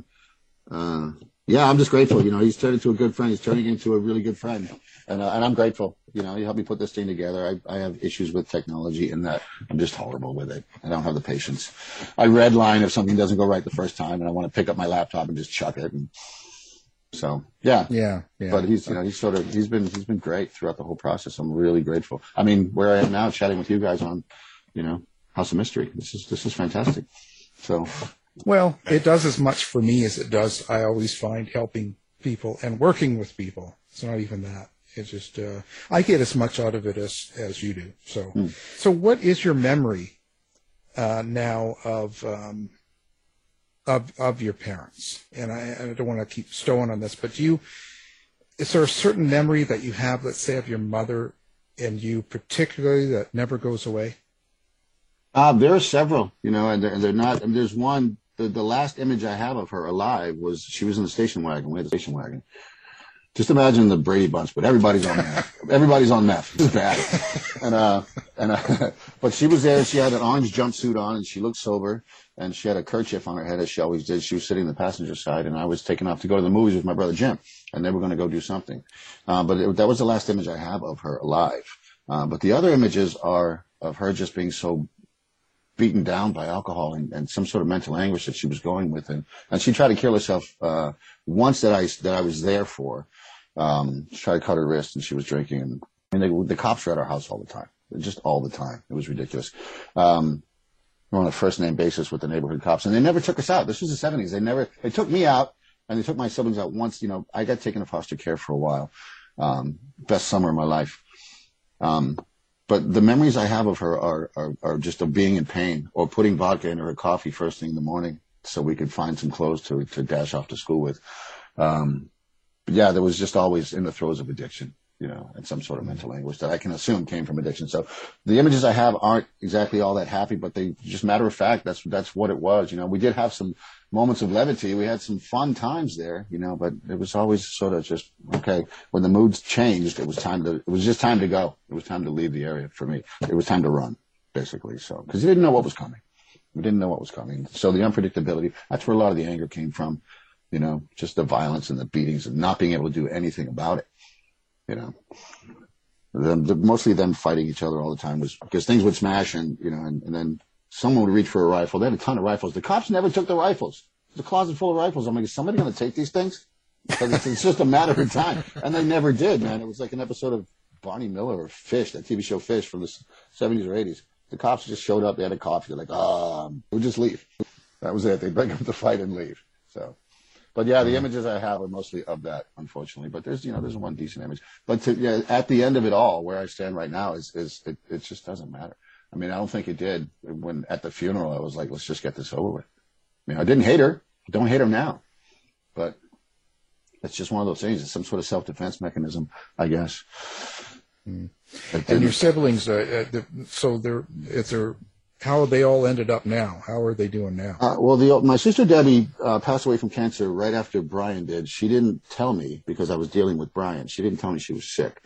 I'm just grateful. He's turned into a good friend. He's turning into a really good friend, and I'm grateful. He helped me put this thing together. I have issues with technology in that I'm just horrible with it. I don't have the patience. I redline if something doesn't go right the first time, and I want to pick up my laptop and just chuck it. And so, yeah. But he's been great throughout the whole process. I'm really grateful. I mean, where I am now, chatting with you guys on, House of Mystery. This is fantastic. So. Well, it does as much for me as it does, I always find, helping people and working with people. It's not even that. It's just, I get as much out of it as you do. So what is your memory, now of your parents? And I don't want to keep stowing on this, but is there a certain memory that you have, let's say, of your mother and you particularly that never goes away? There are several, and they're not, and there's one, the last image I have of her alive was, she was in the station wagon. We had a station wagon. Just imagine the Brady Bunch, but everybody's on meth. Everybody's on meth. It's bad. But she was there. She had an orange jumpsuit on, and she looked sober, and she had a kerchief on her head, as she always did. She was sitting on the passenger side, and I was taken off to go to the movies with my brother Jim, and they were going to go do something. That was the last image I have of her alive. But the other images are of her just being so beaten down by alcohol and some sort of mental anguish that she was going with. And she tried to kill herself once that I was there for. She tried to cut her wrist, and she was drinking. And the cops were at our house all the time, just all the time. It was ridiculous. We're on a first-name basis with the neighborhood cops, and they never took us out. This was the 70s. They took me out, and they took my siblings out once. You know, I got taken to foster care for a while. Best summer of my life. But the memories I have of her are just of being in pain or putting vodka into her coffee first thing in the morning so we could find some clothes to dash off to school with. But yeah, there was just always in the throes of addiction, you know, and some sort of mental anguish that I can assume came from addiction. So the images I have aren't exactly all that happy, but they just matter of fact, that's what it was. You know, we did have some moments of levity. We had some fun times there, you know, but it was always sort of just, okay, when the moods changed, it was just time to go. It was time to leave the area for me. It was time to run, basically. So, because you didn't know what was coming. We didn't know what was coming. So the unpredictability, that's where a lot of the anger came from, you know, just the violence and the beatings and not being able to do anything about it, you know. Mostly them fighting each other all the time was because things would smash and, you know, and then someone would reach for a rifle. They had a ton of rifles. The cops never took the rifles. There's a closet full of rifles. I'm like, is somebody going to take these things? Because it's just a matter of time. And they never did, man. It was like an episode of Barney Miller or Fish, that TV show Fish from the 70s or 80s. The cops just showed up. They had a coffee. They're like, we'll just leave. That was it. They'd break up the fight and leave. So, but yeah, the images I have are mostly of that, unfortunately. But there's one decent image. But at the end of it all, where I stand right now it just doesn't matter. I mean, I don't think it did. When at the funeral, I was like, let's just get this over with. I mean, I didn't hate her. Don't hate her now. But it's just one of those things. It's some sort of self-defense mechanism, I guess. Mm. And your siblings, how have they all ended up now? How are they doing now? My sister Debbie passed away from cancer right after Brian did. She didn't tell me because I was dealing with Brian. She didn't tell me she was sick.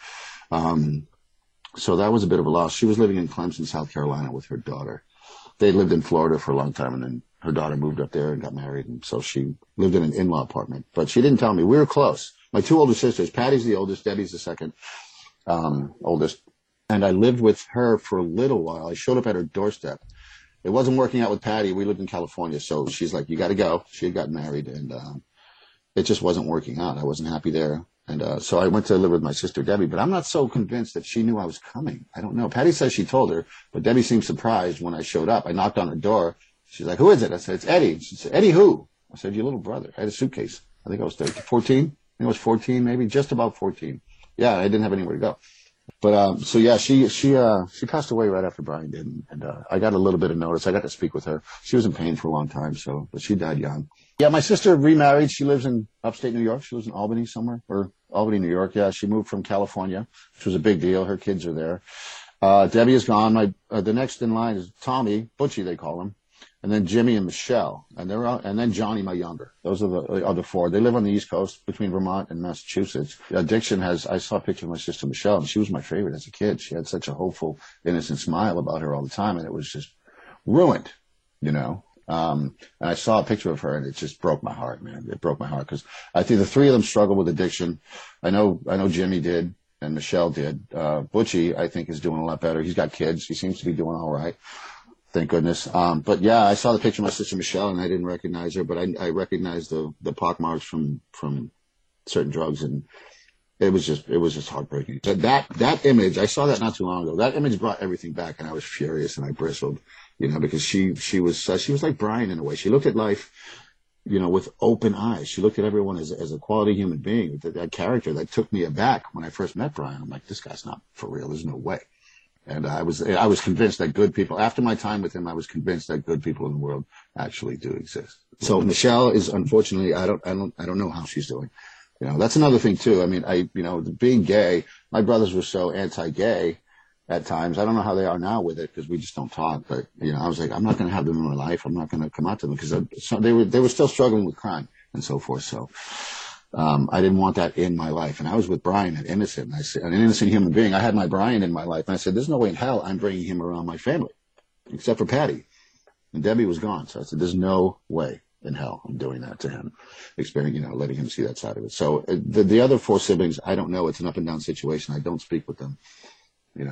So that was a bit of a loss. She was living in Clemson, South Carolina with her daughter. They lived in Florida for a long time, and then her daughter moved up there and got married, and so she lived in an in-law apartment. But she didn't tell me. We were close. My two older sisters, Patty's the oldest, Debbie's the second oldest, and I lived with her for a little while. I showed up at her doorstep. It wasn't working out with Patty. We lived in California, so she's like, you got to go. She had gotten married, and it just wasn't working out. I wasn't happy there. And so I went to live with my sister, Debbie, but I'm not so convinced that she knew I was coming. I don't know. Patty says she told her, but Debbie seemed surprised when I showed up. I knocked on her door. She's like, who is it? I said, it's Eddie. She said, Eddie who? I said, your little brother. I had a suitcase. I think I was 14. I think I was 14, maybe just about 14. Yeah, I didn't have anywhere to go. But so yeah, she passed away right after Brian did, and I got a little bit of notice. I got to speak with her. She was in pain for a long time, but she died young. Yeah, my sister remarried. She lives in upstate New York. She lives in Albany somewhere, or Albany, New York. Yeah, she moved from California, which was a big deal. Her kids are there. Debbie is gone. The next in line is Tommy, Butchie they call him, and then Jimmy and Michelle, and then Johnny, my younger. Those are the other four. They live on the East Coast between Vermont and Massachusetts. Addiction I saw a picture of my sister Michelle, and she was my favorite as a kid. She had such a hopeful, innocent smile about her all the time, and it was just ruined, you know. And I saw a picture of her, and it just broke my heart, man. It broke my heart because I think the three of them struggle with addiction. I know Jimmy did, and Michelle did. Butchie, I think, is doing a lot better. He's got kids. He seems to be doing all right. Thank goodness. But yeah, I saw the picture of my sister Michelle, and I didn't recognize her, but I recognized the pockmarks from certain drugs, and it was just heartbreaking. So that image, I saw that not too long ago. That image brought everything back, and I was furious and I bristled, you know, because she was like Brian in a way. She looked at life, you know, with open eyes. She looked at everyone as a quality human being. That character that took me aback when I first met Brian. I'm like, this guy's not for real. There's no way. And I was convinced that good people, after my time with him, I was convinced that good people in the world actually do exist. So Michelle is, unfortunately, I don't know how she's doing. You know, that's another thing too. I mean, being gay, my brothers were so anti-gay at times. I don't know how they are now with it because we just don't talk. But, you know, I was like, I'm not going to have them in my life. I'm not going to come out to them because they were still struggling with crime and so forth. So, I didn't want that in my life. And I was with Brian, an innocent human being. I had my Brian in my life. And I said, there's no way in hell I'm bringing him around my family, except for Patty. And Debbie was gone. So I said, there's no way in hell I'm doing that to him, letting him see that side of it. So the other four siblings, I don't know. It's an up and down situation. I don't speak with them, you know.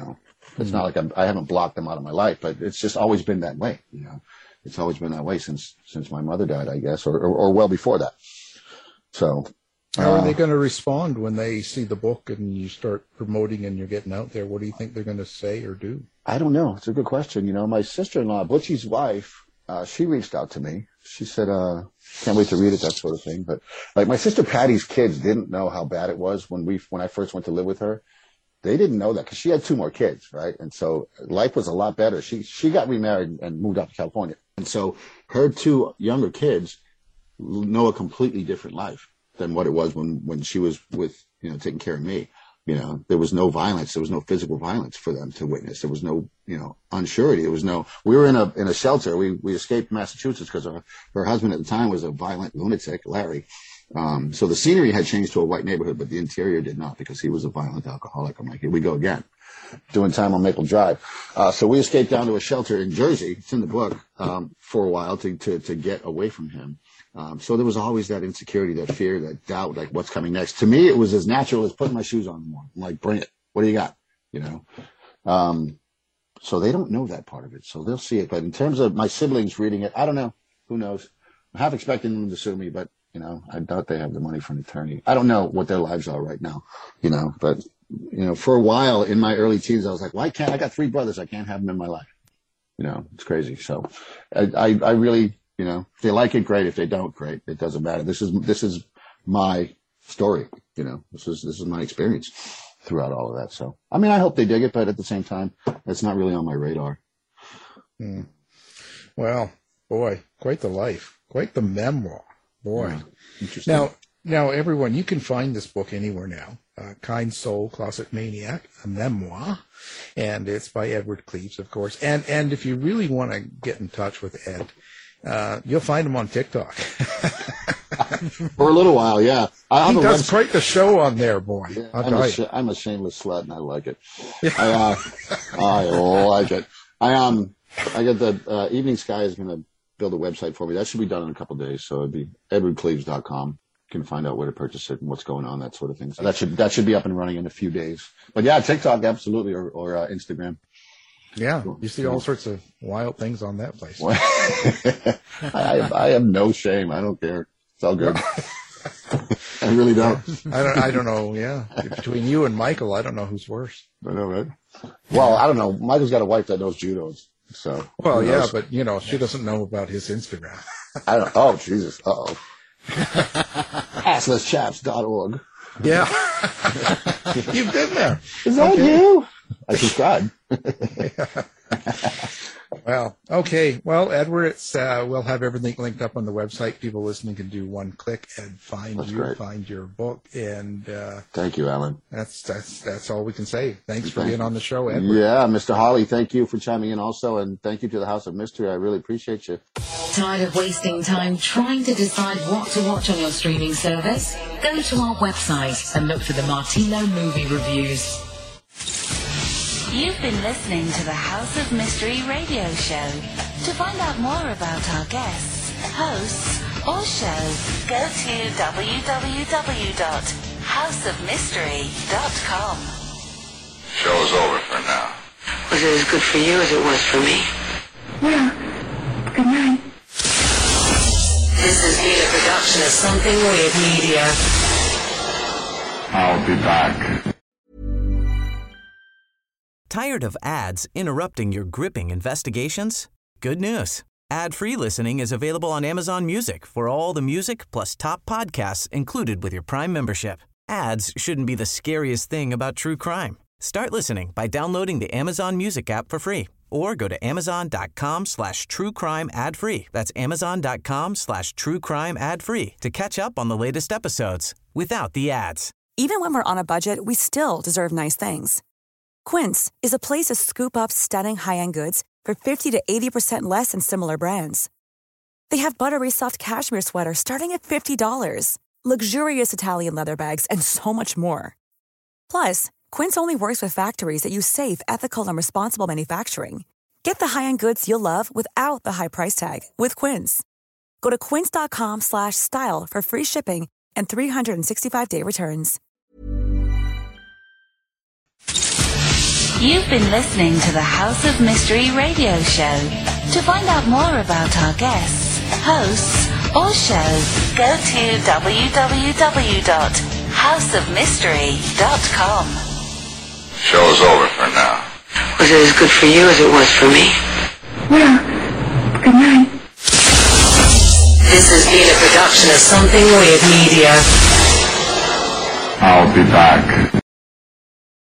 It's not like I haven't blocked them out of my life, but it's just always been that way. You know, it's always been that way since my mother died, I guess, or well before that. So. How are they going to respond when they see the book and you start promoting and you're getting out there? What do you think they're going to say or do? I don't know. It's a good question. You know, my sister-in-law, Butchie's wife, she reached out to me. She said, can't wait to read it, that sort of thing. But like my sister Patty's kids didn't know how bad it was when I first went to live with her. They didn't know that because she had 2 more kids, right? And so life was a lot better. She got remarried and moved out to California. And so her 2 younger kids know a completely different life than what it was when she was with, you know, taking care of me. You know, there was no violence. There was no physical violence for them to witness. There was no, you know, unsurety. We were in a shelter. We escaped Massachusetts because her husband at the time was a violent lunatic, Larry. So the scenery had changed to a white neighborhood, but the interior did not because he was a violent alcoholic. I'm like, here we go again, doing time on Maple Drive. So we escaped down to a shelter in Jersey. It's in the book, for a while to get away from him. So there was always that insecurity, that fear, that doubt, like what's coming next. To me, it was as natural as putting my shoes on in the morning. I'm like, bring it. What do you got? You know? So they don't know that part of it. So they'll see it. But in terms of my siblings reading it, I don't know. Who knows? I'm half expecting them to sue me, but, you know, I doubt they have the money for an attorney. I don't know what their lives are right now, you know, but, you know, for a while in my early teens, I was like, why can't I got 3 brothers? I can't have them in my life. You know, it's crazy. So I really, you know, if they like it, great. If they don't, great. It doesn't matter. This is my story. You know, this is my experience throughout all of that. So, I mean, I hope they dig it, but at the same time, it's not really on my radar. Well, boy, quite the life, quite the memoir, boy. Yeah, interesting. Now, everyone, you can find this book anywhere now. Kind Soul, Closet Maniac, a memoir, and it's by Edward Cleaves, of course. And if you really want to get in touch with Ed, you'll find him on TikTok. For a little while, yeah. He does quite the show on there, boy. Yeah, I'm a shameless slut, and I like it. I like it. I got the Evening Sky is going to build a website for me. That should be done in a couple of days. So it'd be edwardcleaves.com. You can find out where to purchase it and what's going on, that sort of thing. So that should be up and running in a few days. But yeah, TikTok, absolutely, or Instagram. Yeah, you see all sorts of wild things on that place. I have no shame. I don't care. It's all good. I really don't. I don't know. Yeah, between you and Michael, I don't know who's worse. I know, right? Well, I don't know. Michael's got a wife that knows judo, so. Well, yeah, but you know, she doesn't know about his Instagram. I don't. Oh, Jesus. Uh-oh. Asslesschaps.org. Yeah. You've been there. Is that you? I subscribe. Well, okay. Well, Edward, we'll have everything linked up on the website. People listening can do one click and find find your book. And thank you, Alan. That's all we can say. Thanks for being on the show, Edward. Yeah, Mr. Hawley, thank you for chiming in also, and thank you to the House of Mystery. I really appreciate you. Tired of wasting time trying to decide what to watch on your streaming service? Go to our website and look for the Martino movie reviews. You've been listening to the House of Mystery radio show. To find out more about our guests, hosts, or shows, go to www.houseofmystery.com. Show's over for now. Was it as good for you as it was for me? Yeah. Good night. This has been a production of Something Weird Media. I'll be back. Tired of ads interrupting your gripping investigations? Good news. Ad-free listening is available on Amazon Music for all the music plus top podcasts included with your Prime membership. Ads shouldn't be the scariest thing about true crime. Start listening by downloading the Amazon Music app for free or go to amazon.com/truecrime ad-free. That's amazon.com/truecrime ad-free to catch up on the latest episodes without the ads. Even when we're on a budget, we still deserve nice things. Quince is a place to scoop up stunning high-end goods for 50 to 80% less than similar brands. They have buttery soft cashmere sweaters starting at $50, luxurious Italian leather bags, and so much more. Plus, Quince only works with factories that use safe, ethical, and responsible manufacturing. Get the high-end goods you'll love without the high price tag with Quince. Go to quince.com/style for free shipping and 365-day returns. You've been listening to the House of Mystery radio show. To find out more about our guests, hosts, or shows, go to www.houseofmystery.com. Show's over for now. Was it as good for you as it was for me? Well, good night. This has been a production of Something Weird Media. I'll be back.